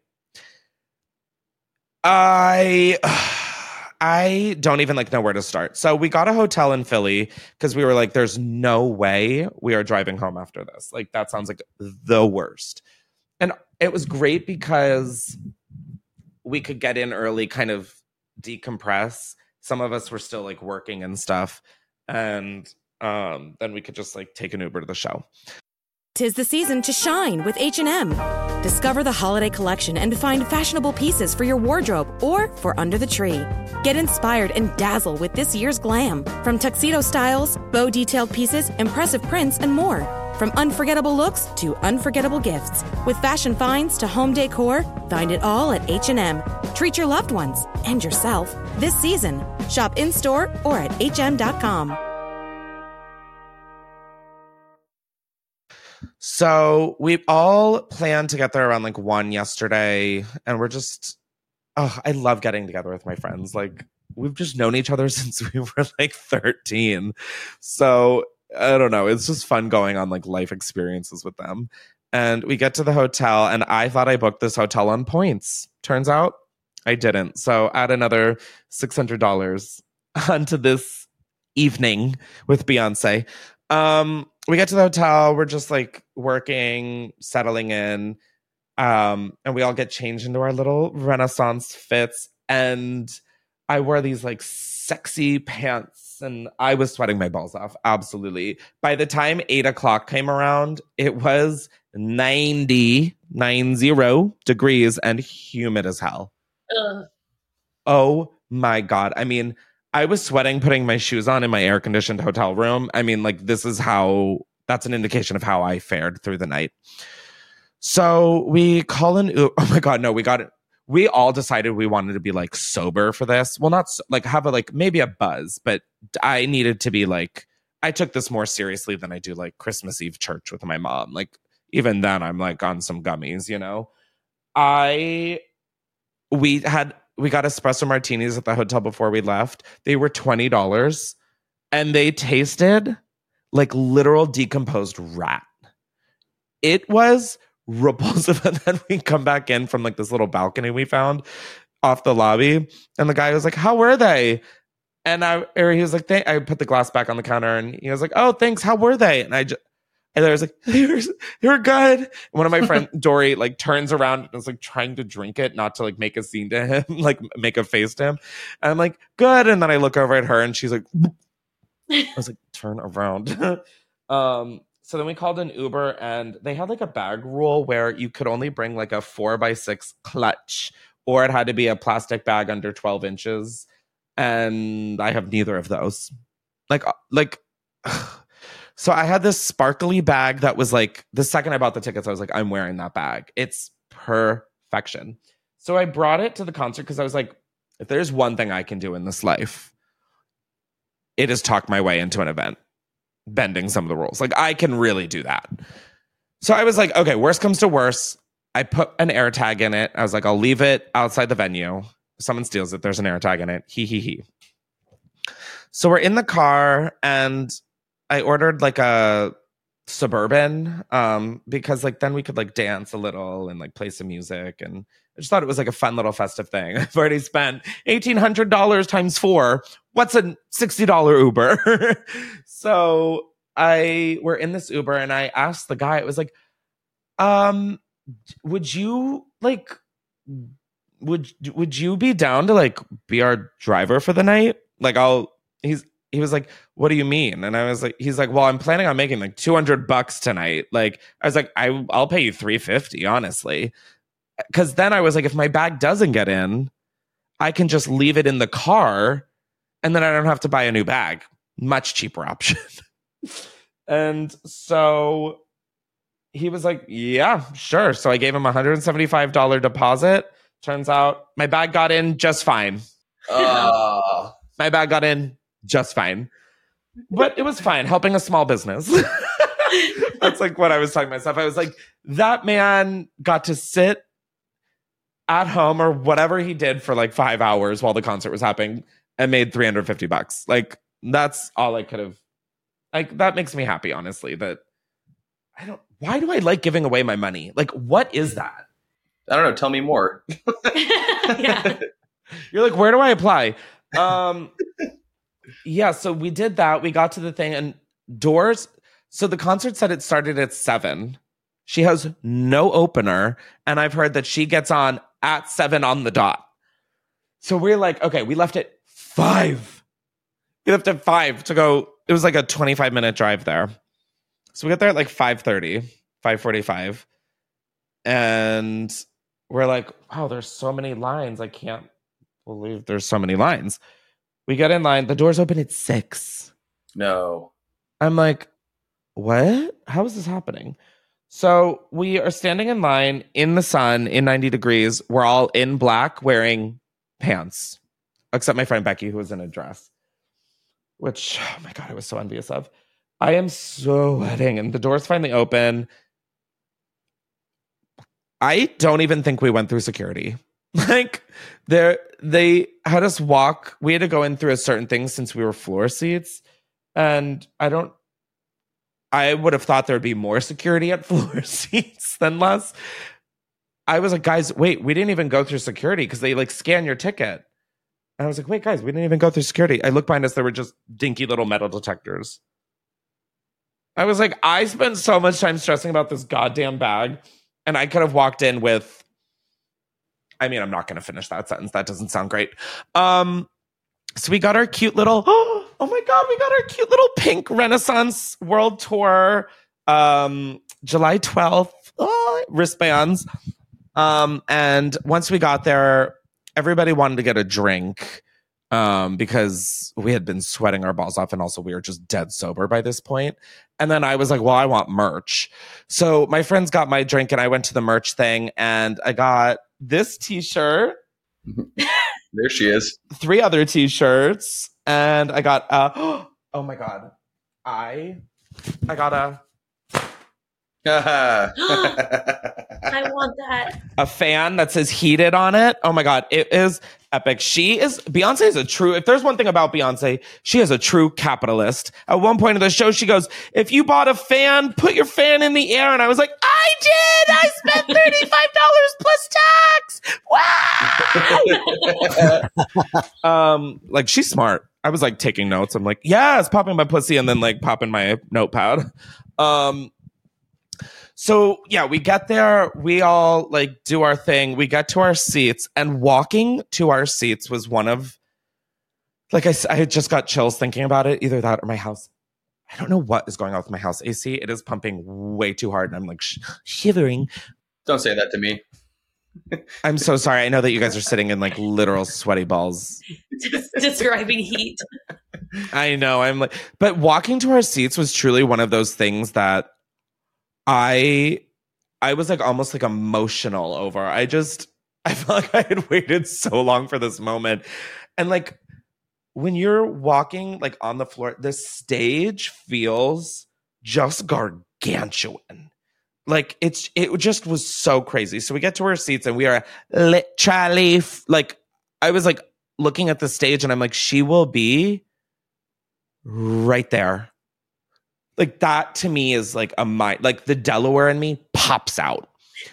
I, I don't even like know where to start. So we got a hotel in Philly because we were like, there's no way we are driving home after this. Like, that sounds like the worst. And it was great because we could get in early, kind of decompress. Some of us were still like working and stuff. And um, then we could just like take an Uber to the show.
'Tis the season to shine with H and M. Discover the holiday collection and find fashionable pieces for your wardrobe or for under the tree. Get inspired and dazzle with this year's glam. From tuxedo styles, bow detailed pieces, impressive prints, and more. From unforgettable looks to unforgettable gifts. With fashion finds to home decor, find it all at H and M. Treat your loved ones and yourself this season. Shop in-store or at H M dot com.
So we all planned to get there around like one yesterday, and we're just, oh, I love getting together with my friends. Like, we've just known each other since we were like thirteen. So I don't know. It's just fun going on like life experiences with them. And we get to the hotel, and I thought I booked this hotel on points. Turns out I didn't. So add another six hundred dollars onto this evening with Beyonce. Um, we get to the hotel. We're just like working, settling in. Um, and we all get changed into our little Renaissance fits. And I wore these like sexy pants, and I was sweating my balls off. Absolutely. By the time eight o'clock came around, it was ninety, nine zero degrees and humid as hell.
Ugh.
Oh my God. I mean, I was sweating putting my shoes on in my air conditioned hotel room. I mean, like, this is how, that's an indication of how I fared through the night. So we call an, oh my God, no, we got it. We all decided we wanted to be like sober for this. Well, not so, like have a like maybe a buzz, but I needed to be like, I took this more seriously than I do like Christmas Eve church with my mom. Like even then I'm like on some gummies, you know. I we had we got espresso martinis at the hotel before we left. They were twenty dollars and they tasted like literal decomposed rat. It was repulsive. And then we come back in from like this little balcony we found off the lobby, and the guy was like, how were they? And I or he was like, Th-. I put the glass back on the counter, and he was like, oh, thanks, how were they? And I just and I was like, they were, they were good. And one of my friends, Dory, like turns around and is like trying to drink it, not to like make a scene to him, like make a face to him. And I'm like, good. And then I look over at her, and she's like, I was like, turn around. um So then we called an Uber, and they had like a bag rule where you could only bring like a four by six clutch, or it had to be a plastic bag under twelve inches. And I have neither of those. Like, like, so I had this sparkly bag that was like, the second I bought the tickets, I was like, I'm wearing that bag. It's perfection. So I brought it to the concert because I was like, if there's one thing I can do in this life, it is talk my way into an event, bending some of the rules. Like, I can really do that. So I was like, okay, worst comes to worst. I put an air tag in it. I was like, I'll leave it outside the venue. If someone steals it, there's an air tag in it. He, he, he. So we're in the car, and I ordered like a Suburban um, because like then we could like dance a little and like play some music. And I just thought it was like a fun little festive thing. I've already spent eighteen hundred dollars times four. What's a sixty dollars Uber? So I we're in this Uber, and I asked the guy, it was like, um, would you like, would, would you be down to like be our driver for the night? Like I'll, he's, he was like, what do you mean? And I was like, he's like, well, I'm planning on making like two hundred bucks tonight. Like, I was like, I, I'll pay you three fifty, honestly. Cause then I was like, if my bag doesn't get in, I can just leave it in the car, and then I don't have to buy a new bag. Much cheaper option. And so he was like, yeah, sure. So I gave him a one hundred seventy-five dollars deposit. Turns out my bag got in just fine.
Uh.
My bag got in just fine. But it was fine, helping a small business. That's like what I was telling myself. I was like, that man got to sit at home or whatever he did for like five hours while the concert was happening and made three hundred fifty bucks. Like, that's all I could have. Like, that makes me happy, honestly. That I don't, why do I like giving away my money? Like, what is that?
I don't know. Tell me more.
Yeah.
You're like, where do I apply? Um, yeah, so we did that. We got to the thing, and doors. So the concert said it started at seven. She has no opener, and I've heard that she gets on at seven on the dot. So we're like, okay, we left at five. We left at five to go. It was like a twenty-five minute drive there. So we got there at like five thirty, five forty-five. And we're like, wow, there's so many lines. I can't believe there's so many lines. We get in line. The doors open at six.
No.
I'm like, what? How is this happening? So we are standing in line in the sun in ninety degrees. We're all in black wearing pants, except my friend Becky, who was in a dress, which, oh my God, I was so envious of. I am sweating, and the doors finally open, I don't even think we went through security. Like, there, they had us walk. We had to go in through a certain thing since we were floor seats. And I don't, I would have thought there'd be more security at floor seats than less. I was like, guys, wait, we didn't even go through security because they like scan your ticket. And I was like, wait, guys, we didn't even go through security. I looked behind us, there were just dinky little metal detectors. I was like, I spent so much time stressing about this goddamn bag. And I could have walked in with, I mean, I'm not going to finish that sentence. That doesn't sound great. Um, so we got our cute little, oh my God, we got our cute little pink Renaissance World Tour, um, July twelfth, oh, wristbands. Um, and once we got there, everybody wanted to get a drink um, because we had been sweating our balls off. And also we were just dead sober by this point. And then I was like, well, I want merch. So my friends got my drink and I went to the merch thing and I got this t-shirt.
There she is.
Three other t-shirts. And I got, uh, oh my God. I, I got a.
I want that.
A fan that says heated on it. Oh my God. It is epic. She is, Beyonce is a true, if there's one thing about Beyonce, she is a true capitalist. At one point in the show, she goes, if you bought a fan, put your fan in the air. And I was like, I did. I spent thirty-five dollars plus tax. Wow. um, like she's smart. I was like taking notes. I'm like, yes, popping my pussy and then like popping my notepad. Um, So yeah, we get there, we all like do our thing, we get to our seats, and walking to our seats was one of, like I, I just got chills thinking about it, either that or my house. I don't know what is going on with my house A C. It is pumping way too hard and I'm like sh- shivering.
Don't say that to me.
I'm so sorry. I know that you guys are sitting in like literal sweaty balls.
Just describing heat.
I know, I'm like, but walking to our seats was truly one of those things that I I was like almost like emotional over. I just I felt like I had waited so long for this moment. And like when you're walking like on the floor, the stage feels just gargantuan. Like it's it just was so crazy. So we get to our seats and we are literally f- like I was like looking at the stage and I'm like, she will be right there. Like that to me is like a mind, like the Delaware in me pops out.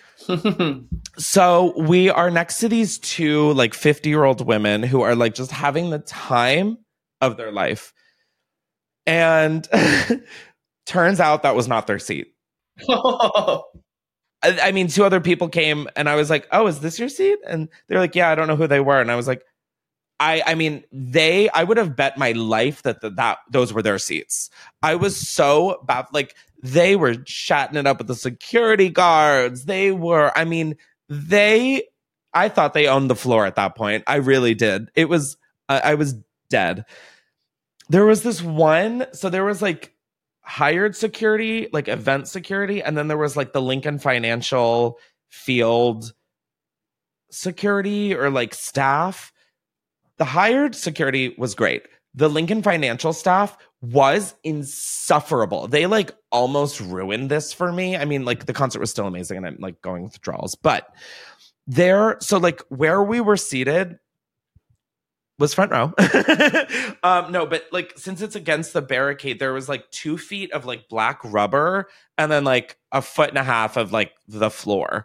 So we are next to these two like fifty year old women who are like just having the time of their life. And turns out that was not their seat. I, I mean, two other people came and I was like, oh, is this your seat? And they're like, yeah, I don't know who they were. And I was like, I, I mean, they, I would have bet my life that the, that those were their seats. I was so bad. Like they were chatting it up with the security guards. They were, I mean, they, I thought they owned the floor at that point. I really did. It was, I, I was dead. There was this one, so there was like hired security, like event security. And then there was like the Lincoln Financial Field security or like staff. The hired security was great. The Lincoln Financial staff was insufferable. They like almost ruined this for me. I mean, like the concert was still amazing and I'm like going withdrawals, but there, so like where we were seated was front row. um, no, but like since it's against the barricade, there was like two feet of like black rubber and then like a foot and a half of like the floor.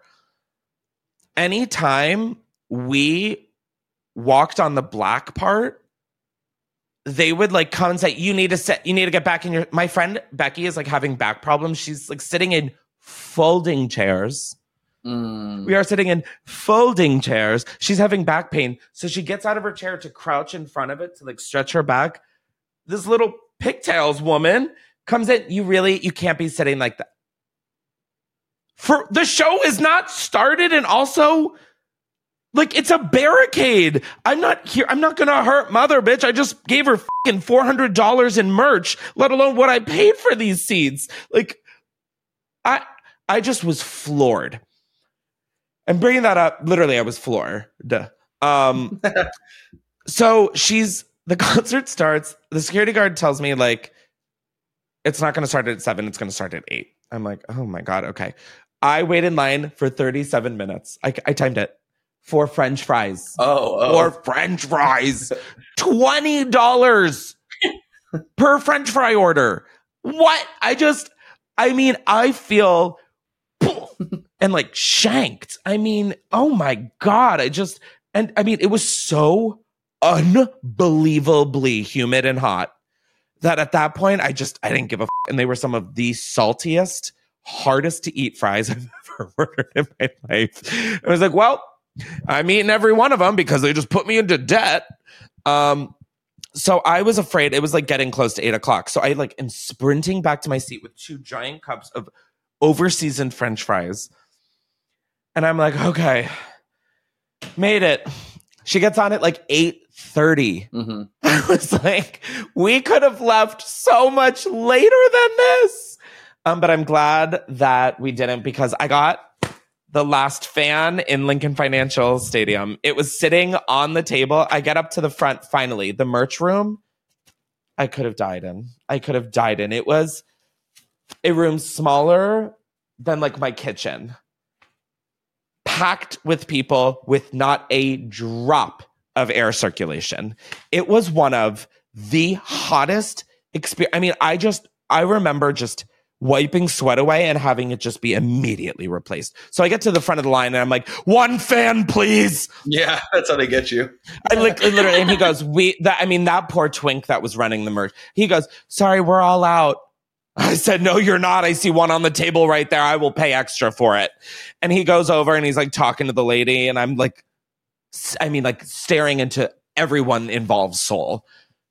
Anytime we walked on the black part, they would like come and say, you need to sit, you need to get back in your, my friend Becky is like having back problems. She's like sitting in folding chairs. Mm. We are sitting in folding chairs. She's having back pain. So she gets out of her chair to crouch in front of it to like stretch her back. This little pigtails woman comes in. You really, you can't be sitting like that. For the show is not started and also like, it's a barricade. I'm not here. I'm not going to hurt mother, bitch. I just gave her fucking four hundred dollars in merch, let alone what I paid for these seats. Like, I I just was floored. And bringing that up, literally, I was floored. Um, so she's, the concert starts. The security guard tells me, like, it's not going to start at seven. It's going to start at eight. I'm like, oh my God. Okay. I waited in line for thirty-seven minutes. I, I timed it. For French fries.
Oh, oh.
For French fries. twenty dollars per French fry order. What? I just, I mean, I feel and like shanked. I mean, oh my God. I just, and I mean, it was so unbelievably humid and hot that at that point, I just, I didn't give a f- and they were some of the saltiest, hardest to eat fries I've ever ordered in my life. I was like, well, I'm eating every one of them because they just put me into debt. Um, so I was afraid. It was like getting close to eight o'clock. So I like am sprinting back to my seat with two giant cups of over-seasoned French fries. And I'm like, okay, made it. She gets on at like eight thirty. Mm-hmm. I was like, we could have left so much later than this. Um, but I'm glad that we didn't because I got the last fan in Lincoln Financial Stadium. It was sitting on the table. I get up to the front finally. The merch room, I could have died in. I could have died in. It was a room smaller than like my kitchen. Packed with people with not a drop of air circulation. It was one of the hottest experience. I mean, I just, I remember just wiping sweat away and having it just be immediately replaced. So I get to the front of the line and I'm like, one fan, please.
Yeah, that's how they get you.
I like literally, and he goes, we, that, I mean, that poor twink that was running the merch. He goes, sorry, we're all out. I said, no, you're not. I see one on the table right there. I will pay extra for it. And he goes over and he's like talking to the lady. And I'm like, I mean, like staring into everyone involved's soul.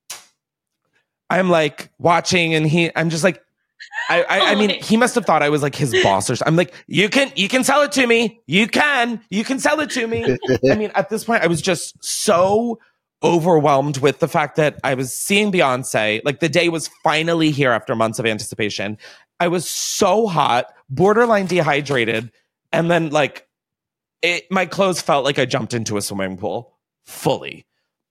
I'm like watching and he, I'm just like, I, I, I mean, he must have thought I was like his boss or something. I'm like, you can, you can sell it to me. You can, you can sell it to me. I mean, at this point, I was just so overwhelmed with the fact that I was seeing Beyonce. Like the day was finally here after months of anticipation. I was so hot, borderline dehydrated. And then like it, my clothes felt like I jumped into a swimming pool fully.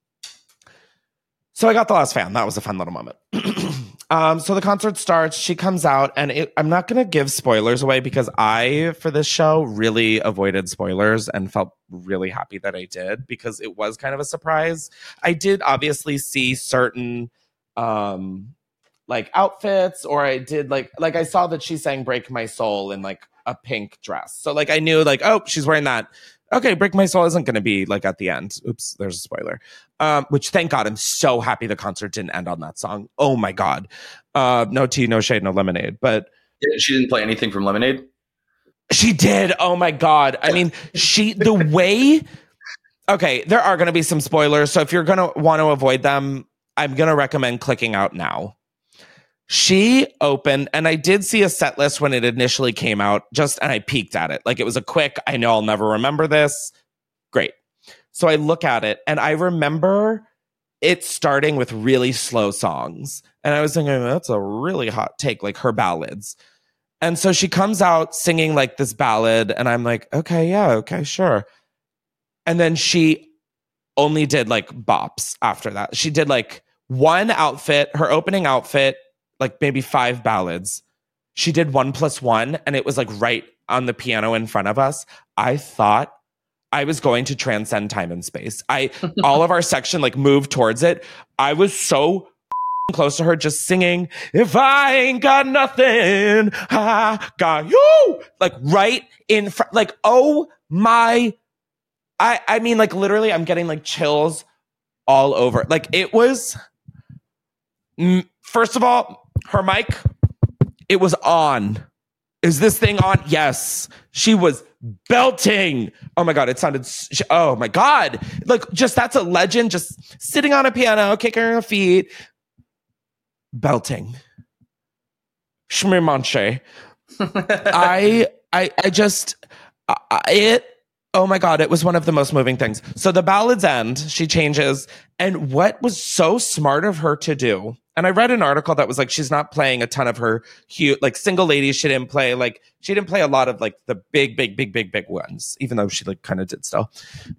So I got the last fan. That was a fun little moment. Um, so the concert starts, she comes out, and it, I'm not going to give spoilers away because I, for this show, really avoided spoilers and felt really happy that I did because it was kind of a surprise. I did obviously see certain, um, like outfits, or I did like, like I saw that she sang Break My Soul in like a pink dress. So like I knew like, oh, she's wearing that. Okay, Break My Soul isn't going to be like at the end. Oops, there's a spoiler. Um, which thank God, I'm so happy the concert didn't end on that song. Oh my God. Uh, no tea, no shade, no lemonade. But
she didn't play anything from Lemonade?
She did. Oh my God. I mean, she, the way, okay, there are going to be some spoilers. So if you're going to want to avoid them, I'm going to recommend clicking out now. She opened, and I did see a set list when it initially came out, just, and I peeked at it. Like it was a quick, I know I'll never remember this. Great. So I look at it, and I remember it starting with really slow songs. And I was thinking, that's a really hot take, like her ballads. And so she comes out singing like this ballad, and I'm like, okay, yeah, okay, sure. And then she only did like bops after that. She did like one outfit, her opening outfit, like maybe five ballads. She did one plus one, and it was like right on the piano in front of us. I thought I was going to transcend time and space. I all of our section like moved towards it. I was so close to her, just singing, if I ain't got nothing, I got you. Like right in front, like, oh my, I, I mean, like literally I'm getting like chills all over. Like it was, first of all, her mic, it was on. Is this thing on? Yes. She was belting. Oh my God. It sounded, she, oh my God. Like just, that's a legend, just sitting on a piano, kicking her feet, belting. Schmirmanche. I, I, I just, I, it, oh my God, it was one of the most moving things. So the ballads end, she changes. And what was so smart of her to do, and I read an article that was like, she's not playing a ton of her huge, like single ladies. She didn't play like, she didn't play a lot of like the big, big, big, big, big ones, even though she like kind of did still.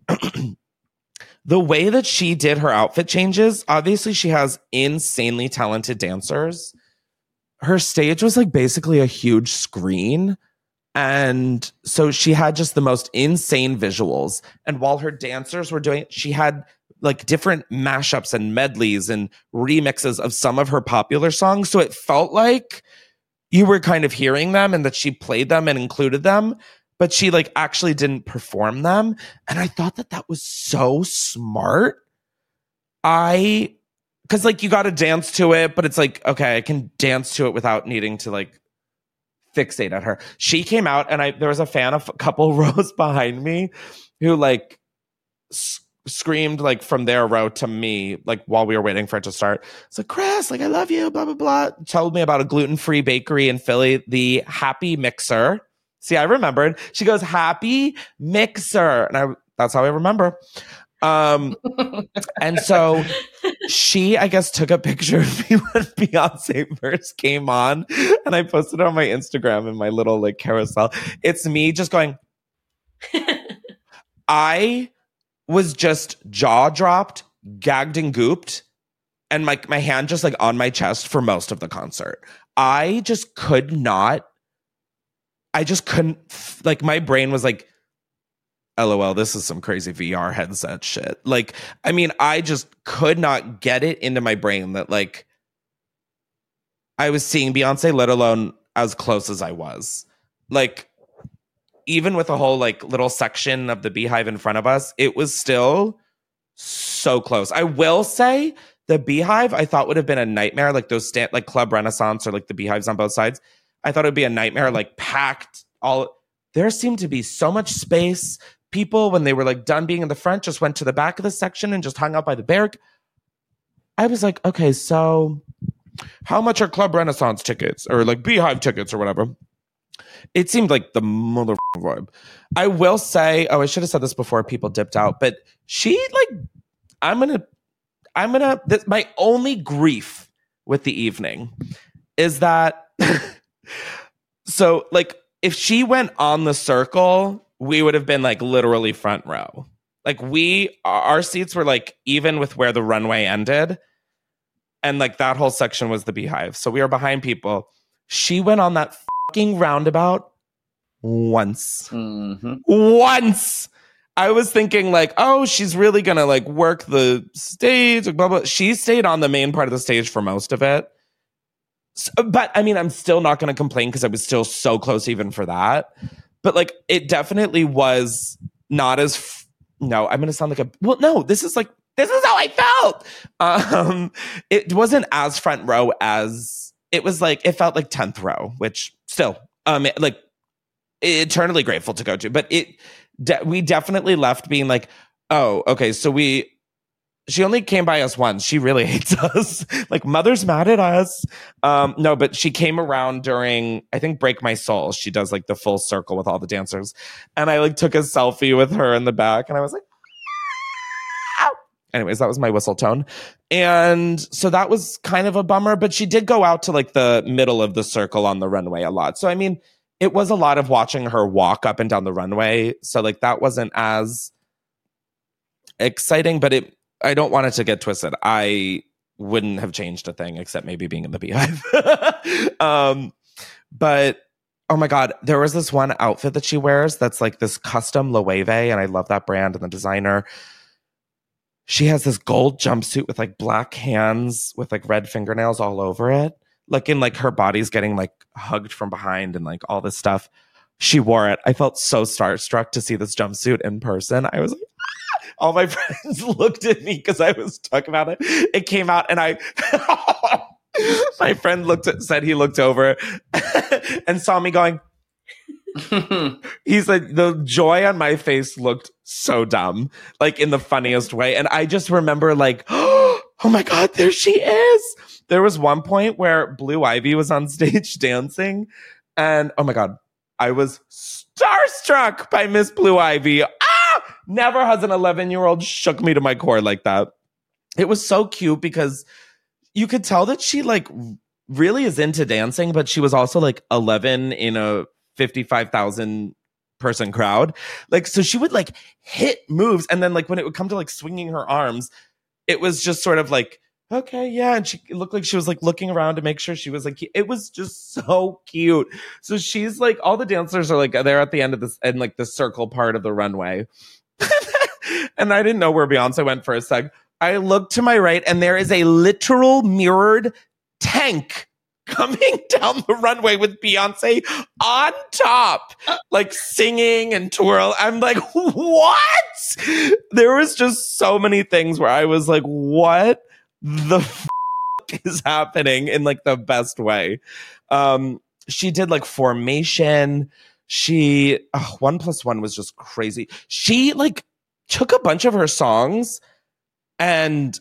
The way that she did her outfit changes, obviously she has insanely talented dancers. Her stage was like basically a huge screen And so she had just the most insane visuals. And while her dancers were doing it, she had like different mashups and medleys and remixes of some of her popular songs. So it felt like you were kind of hearing them and that she played them and included them, but she like actually didn't perform them. And I thought that that was so smart. I, cause like you got to dance to it, but it's like, okay, I can dance to it without needing to like fixate at her. She came out and I there was a fan of a couple rows behind me who like s- screamed like from their row to me like while we were waiting for it to start. It's like, Chris, like I love you, blah blah blah. Told me about a gluten-free bakery in Philly, the Happy Mixer. See, I remembered. She goes, Happy Mixer, and I that's how I remember. Um, and so she, I guess, took a picture of me when Beyonce first came on, and I posted it on my Instagram in my little like carousel. It's me just going, I was just jaw dropped, gagged and gooped, and my, my hand just like on my chest for most of the concert. I just could not, I just couldn't, like my brain was like, LOL, this is some crazy V R headset shit. Like, I mean, I just could not get it into my brain that like I was seeing Beyonce, let alone as close as I was. Like, even with a whole like little section of the Beehive in front of us, it was still so close. I will say the Beehive I thought would have been a nightmare, like those stand like Club Renaissance or like the Beehives on both sides. I thought it would be a nightmare, like packed all. There seemed to be so much space. People, when they were like done being in the front, just went to the back of the section and just hung out by the barrack. I was like, okay, so how much are Club Renaissance tickets or like Beehive tickets or whatever? It seemed like the mother vibe. I will say, oh, I should have said this before people dipped out, but she like, I'm gonna, I'm gonna. This, my only grief with the evening is that, so like, if she went on the circle, we would have been like literally front row. Like we, our seats were like even with where the runway ended. And like that whole section was the Beehive. So we were behind people. She went on that fucking roundabout once. Mm-hmm. Once. I was thinking like, oh, she's really going to like work the stage. Blah, blah. She stayed on the main part of the stage for most of it. So, but I mean, I'm still not going to complain because I was still so close even for that. But like, it definitely was not as, f- no, I'm going to sound like a, well, no, this is like, this is how I felt. Um, it wasn't as front row as, it was like, it felt like tenth row, which still, um, like, eternally grateful to go to. But it, de- we definitely left being like, oh, okay, so we, she only came by us once. She really hates us. Like, mother's mad at us. Um, no, but she came around during, I think, Break My Soul. She does, like, the full circle with all the dancers. And I, like, took a selfie with her in the back. And I was like, ow. Anyways, that was my whistle tone. And so that was kind of a bummer. But she did go out to, like, the middle of the circle on the runway a lot. So, I mean, it was a lot of watching her walk up and down the runway. So, like, that wasn't as exciting. But it... I don't want it to get twisted. I wouldn't have changed a thing except maybe being in the Beehive. um, but, oh my God, there was this one outfit that she wears that's like this custom Loewe, and I love that brand and the designer. She has this gold jumpsuit with like black hands with like red fingernails all over it. Like in like her body's getting like hugged from behind and like all this stuff. She wore it. I felt so starstruck to see this jumpsuit in person. I was like, all my friends looked at me because I was talking about it. It came out and I, my friend looked at, said he looked over and saw me going, he's like, the joy on my face looked so dumb, like in the funniest way. And I just remember like, oh my God, there she is. There was one point where Blue Ivy was on stage dancing and oh my God, I was starstruck by Miss Blue Ivy. Never has an eleven-year-old shook me to my core like that. It was so cute because you could tell that she like really is into dancing, but she was also like eleven in a fifty-five thousand person crowd. Like, so she would like hit moves. And then like when it would come to like swinging her arms, it was just sort of like okay, yeah. And she it looked like she was like looking around to make sure she was like, it was just so cute. So she's like, all the dancers are like, they're at the end of this, and like the circle part of the runway. And I didn't know where Beyonce went for a sec. I looked to my right and there is a literal mirrored tank coming down the runway with Beyonce on top, like singing and twirl. I'm like, what? There was just so many things where I was like, what the f- is happening in like the best way. Um, she did like Formation. She, oh, One Plus One was just crazy. She like took a bunch of her songs and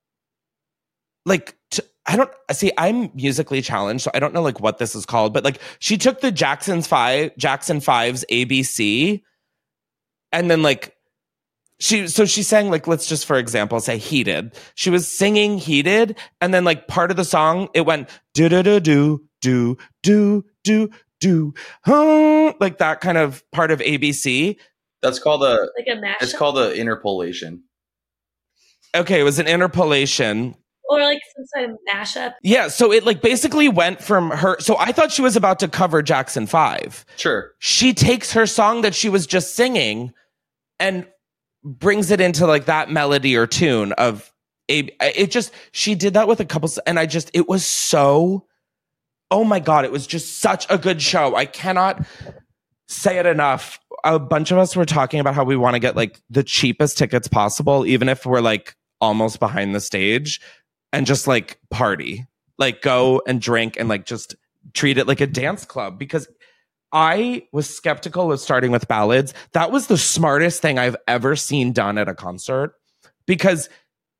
like, t- I don't see, I'm musically challenged, so I don't know like what this is called, but like she took the Jackson's Five, Jackson Five's A B C, and then like she, so she sang like, let's just for example say Heated. She was singing Heated, and then like part of the song, it went do do do do do do do do, huh, like that kind of part of A B C.
That's called a
like a mashup.
It's called a interpolation.
Okay, it was an interpolation.
Or like some sort of mashup.
Yeah, so it like basically went from her. So I thought she was about to cover Jackson Five.
Sure.
She takes her song that she was just singing and brings it into like that melody or tune of a. It just, she did that with a couple, and I just, it was so, oh my God, it was just such a good show. I cannot say it enough. A bunch of us were talking about how we want to get like the cheapest tickets possible, even if we're like almost behind the stage, and just like party, like go and drink and like just treat it like a dance club. Because I was skeptical of starting with ballads. That was the smartest thing I've ever seen done at a concert. Because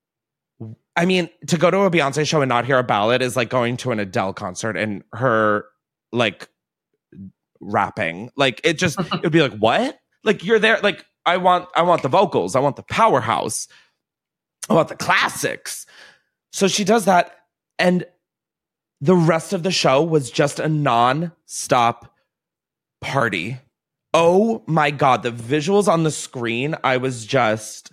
I mean, to go to a Beyonce show and not hear a ballad is like going to an Adele concert and her like rapping. Like it just, it would be like, what? Like you're there. Like I want, I want the vocals. I want the powerhouse. I want the classics. So she does that. And the rest of the show was just a non-stop party. Oh my God. The visuals on the screen, I was just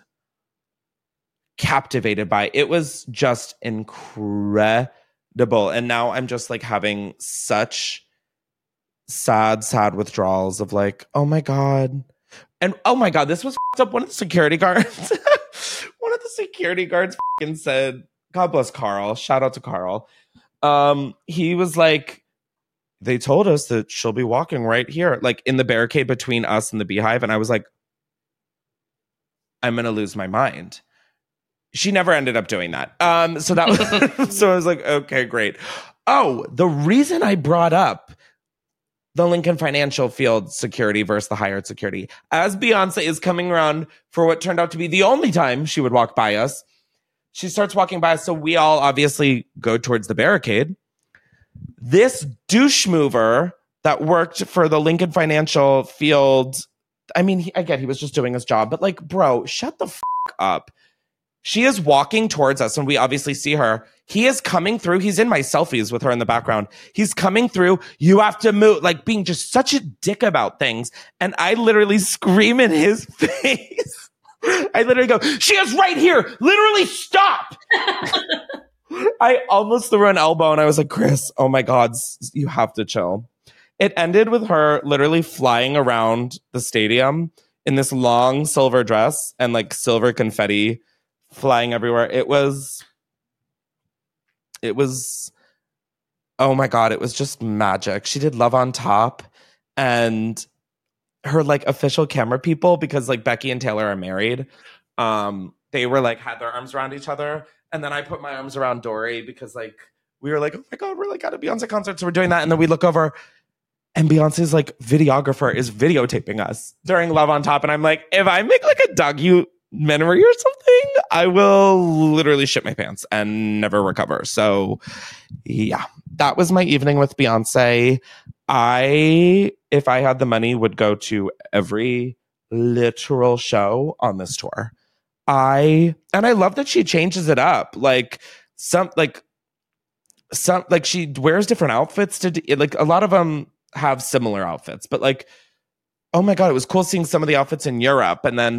captivated by. It was just incredible. And now I'm just like having such sad, sad withdrawals of like, oh my God. And oh my God, this was f***ed up. One of the security guards, one of the security guards f***ing said, God bless Carl. Shout out to Carl. Um, he was like, they told us that she'll be walking right here, like in the barricade between us and the Beehive. And I was like, I'm going to lose my mind. She never ended up doing that. Um, so that was, so I was like, okay, great. Oh, the reason I brought up the Lincoln Financial Field security versus the hired security, as Beyonce is coming around for what turned out to be the only time she would walk by us, she starts walking by us. So we all obviously go towards the barricade. This douche mover that worked for the Lincoln Financial Field, I mean, he, I get he was just doing his job, but like, bro, shut the f*** up. She is walking towards us and we obviously see her. He is coming through. He's in my selfies with her in the background. He's coming through. You have to move, like being just such a dick about things. And I literally scream in his face. I literally go, she is right here. Literally stop. I almost threw an elbow and I was like, Chris, oh my God, you have to chill. It ended with her literally flying around the stadium in this long silver dress and like silver confetti flying everywhere. It was, it was, oh my God, it was just magic. She did Love on Top, and her like official camera people, because like Becky and Taylor are married, um, they were like, had their arms around each other. And then I put my arms around Dory because like, we were like, oh my God, we're like at a Beyonce concert. So we're doing that. And then we look over and Beyonce's like videographer is videotaping us during Love on Top. And I'm like, if I make like a documentary or something, I will literally shit my pants and never recover. So yeah, that was my evening with Beyonce. I, if I had the money, would go to every literal show on this tour. I, and I love that she changes it up. Like some, like some, like she wears different outfits to, like a lot of them have similar outfits, but like, oh my God, it was cool seeing some of the outfits in Europe. And then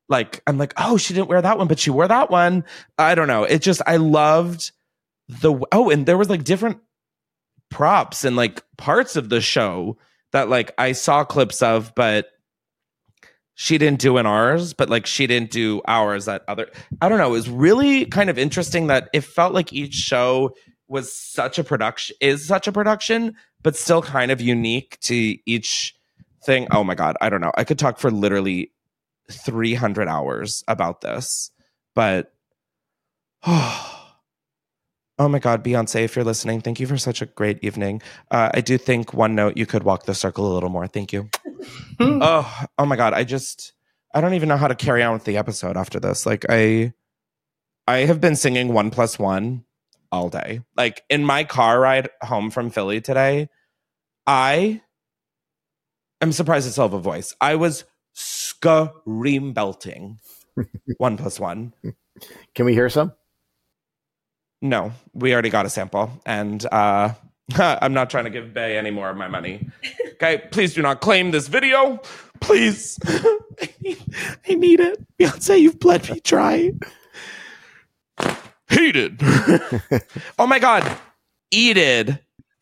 like, I'm like, oh, she didn't wear that one, but she wore that one. I don't know. It just, I loved the, oh, and there was like different props and like parts of the show that like I saw clips of, but she didn't do in ours, but like she didn't do ours at other, I don't know. It was really kind of interesting that it felt like each show was such a production, is such a production, but still kind of unique to each thing. Oh my God. I don't know. I could talk for literally three hundred hours about this, but oh, oh my God, Beyonce, if you're listening, thank you for such a great evening. Uh, I do think one note, you could walk the circle a little more. Thank you. oh, oh my God. I just, I don't even know how to carry on with the episode after this. Like I, I have been singing One Plus One all day. Like in my car ride home from Philly today, I am surprised I still have a voice. I was scream belting One Plus One.
Can we hear some?
No, we already got a sample, and uh, I'm not trying to give Bay any more of my money. Okay, please do not claim this video. Please. I, need, I need it. Beyonce, you've bled me dry. Heated. Oh my God. Eated.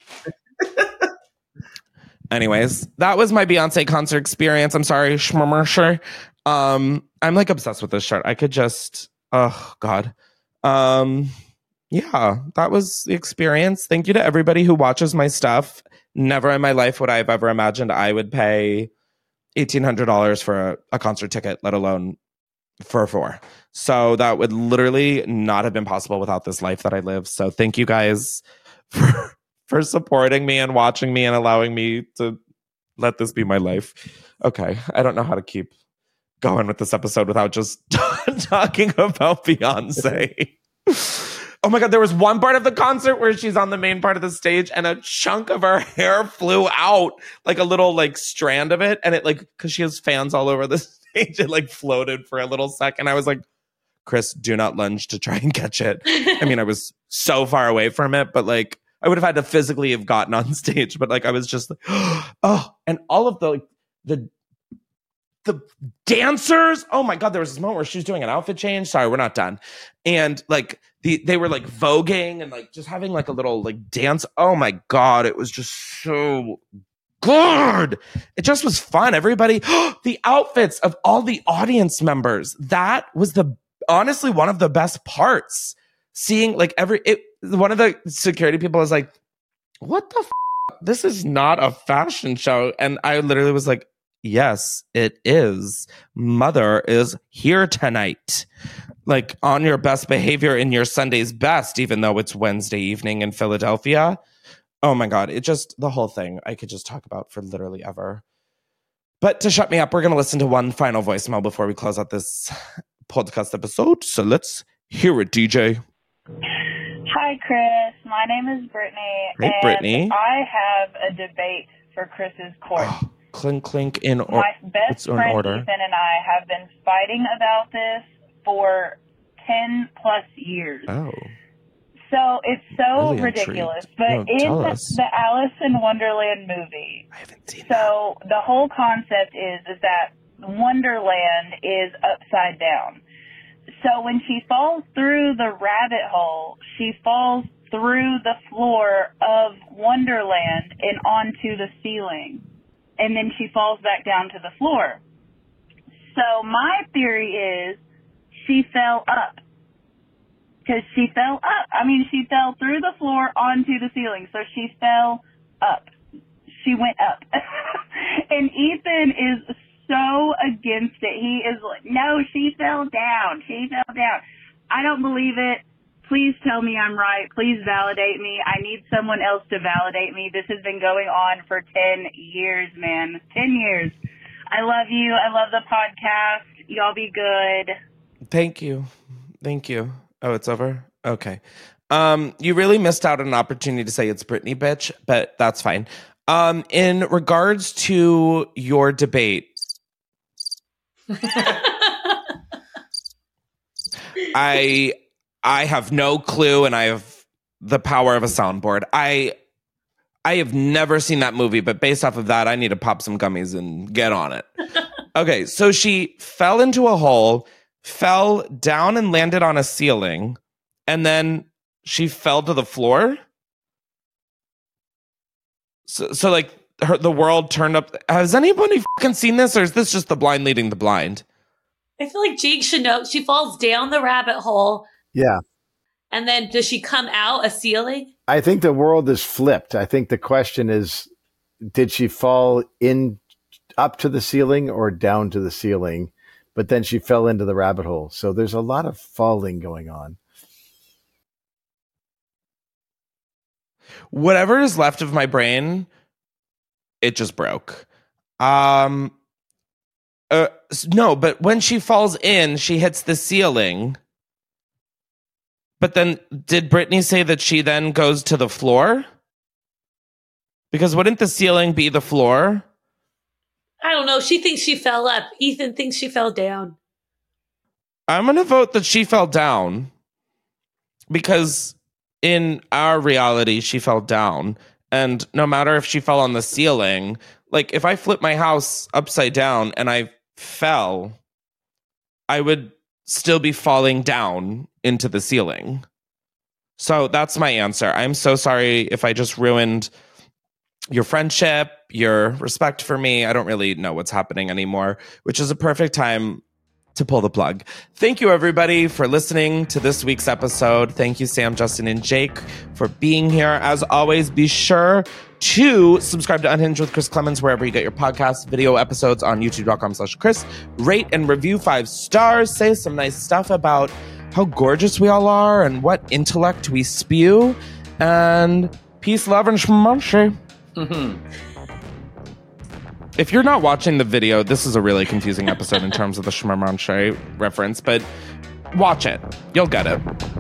Anyways, that was my Beyonce concert experience. I'm sorry, schmurmersher. Um, I'm like obsessed with this shirt. I could just, oh God. Um, yeah, that was the experience. Thank you to everybody who watches my stuff. Never in my life would I have ever imagined I would pay eighteen hundred dollars for a, a concert ticket, let alone for four. So that would literally not have been possible without this life that I live. So thank you guys for for supporting me and watching me and allowing me to let this be my life. Okay, I don't know how to keep going with this episode without just talking about Beyonce. Oh my God, there was one part of the concert where she's on the main part of the stage and a chunk of her hair flew out, like a little like strand of it. And it like, because she has fans all over the stage, it like floated for a little second. I was like, Chris, do not lunge to try and catch it. I mean, I was so far away from it, but like, I would have had to physically have gotten on stage, but like I was just like, oh, and all of the like, the the dancers. Oh my God, there was this moment where she was doing an outfit change. Sorry, we're not done. And like the they were like voguing and like just having like a little like dance. Oh my God, it was just so good. It just was fun. Everybody, the outfits of all the audience members. That was the honestly one of the best parts. Seeing like every it. One of the security people was like, what the f-? This is not a fashion show. And I literally was like, yes, it is. Mother is here tonight. Like on your best behavior in your Sunday's best, even though it's Wednesday evening in Philadelphia. Oh my God. It just, the whole thing I could just talk about for literally ever. But to shut me up, we're going to listen to one final voicemail before we close out this podcast episode. So let's hear it, D J.
Hi, Chris. My name is Brittany.
Hey,
and
Brittany.
I have a debate for Chris's court.
Oh, clink, clink in, or-
My best
in
friend
order.
Ethan and I have been fighting about this for ten plus years.
Oh.
So it's so
Really
ridiculous.
intrigued.
But
No,
in
tell
the,
us.
the Alice in Wonderland movie,
I haven't seen
so the whole concept is is that Wonderland is upside down. So when she falls through the rabbit hole, she falls through the floor of Wonderland and onto the ceiling. And then she falls back down to the floor. So my theory is she fell up. Because she fell up. I mean, she fell through the floor onto the ceiling. So she fell up. She went up. And Ethan is so against it. He is like, no, she fell down. She fell down. I don't believe it. Please tell me I'm right. Please validate me. I need someone else to validate me. This has been going on for ten years, man. ten years. I love you. I love the podcast. Y'all be good.
Thank you. Thank you. Oh, it's over? Okay. Um, you really missed out on an opportunity to say it's Brittany, bitch, but that's fine. Um, in regards to your debate, I I have no clue, and I have the power of a soundboard. I I have never seen that movie, but based off of that, I need to pop some gummies and get on it. Okay, so she fell into a hole, fell down and landed on a ceiling, and then she fell to the floor. So, so like her, the world turned up. Has anybody fucking seen this, or is this just the blind leading the blind?
I feel like Jake should know. She falls down the rabbit hole.
Yeah.
And then does she come out a ceiling?
I think the world is flipped. I think the question is, did she fall in up to the ceiling or down to the ceiling? But then she fell into the rabbit hole. So there's a lot of falling going on.
Whatever is left of my brain, it just broke. Um, uh, no, but when she falls in, she hits the ceiling. But then did Brittany say that she then goes to the floor? Because wouldn't the ceiling be the floor?
I don't know. She thinks she fell up. Ethan thinks she fell down.
I'm going to vote that she fell down. Because in our reality, she fell down. And no matter if she fell on the ceiling, like if I flip my house upside down and I fell, I would still be falling down into the ceiling. So that's my answer. I'm so sorry if I just ruined your friendship, your respect for me. I don't really know what's happening anymore, which is a perfect time to pull the plug. Thank you, everybody, for listening to this week's episode. Thank you, Sam, Justin, and Jake, for being here. As always, be sure to subscribe to Unhinged with Chris Clemens wherever you get your podcasts, video episodes on youtube.com slash Chris. Rate and review five stars. Say some nice stuff about how gorgeous we all are and what intellect we spew. And peace, love, and shmonshi.
Mm-hmm.
If you're not watching the video, this is a really confusing episode in terms of the shmonshi reference, but watch it. You'll get it.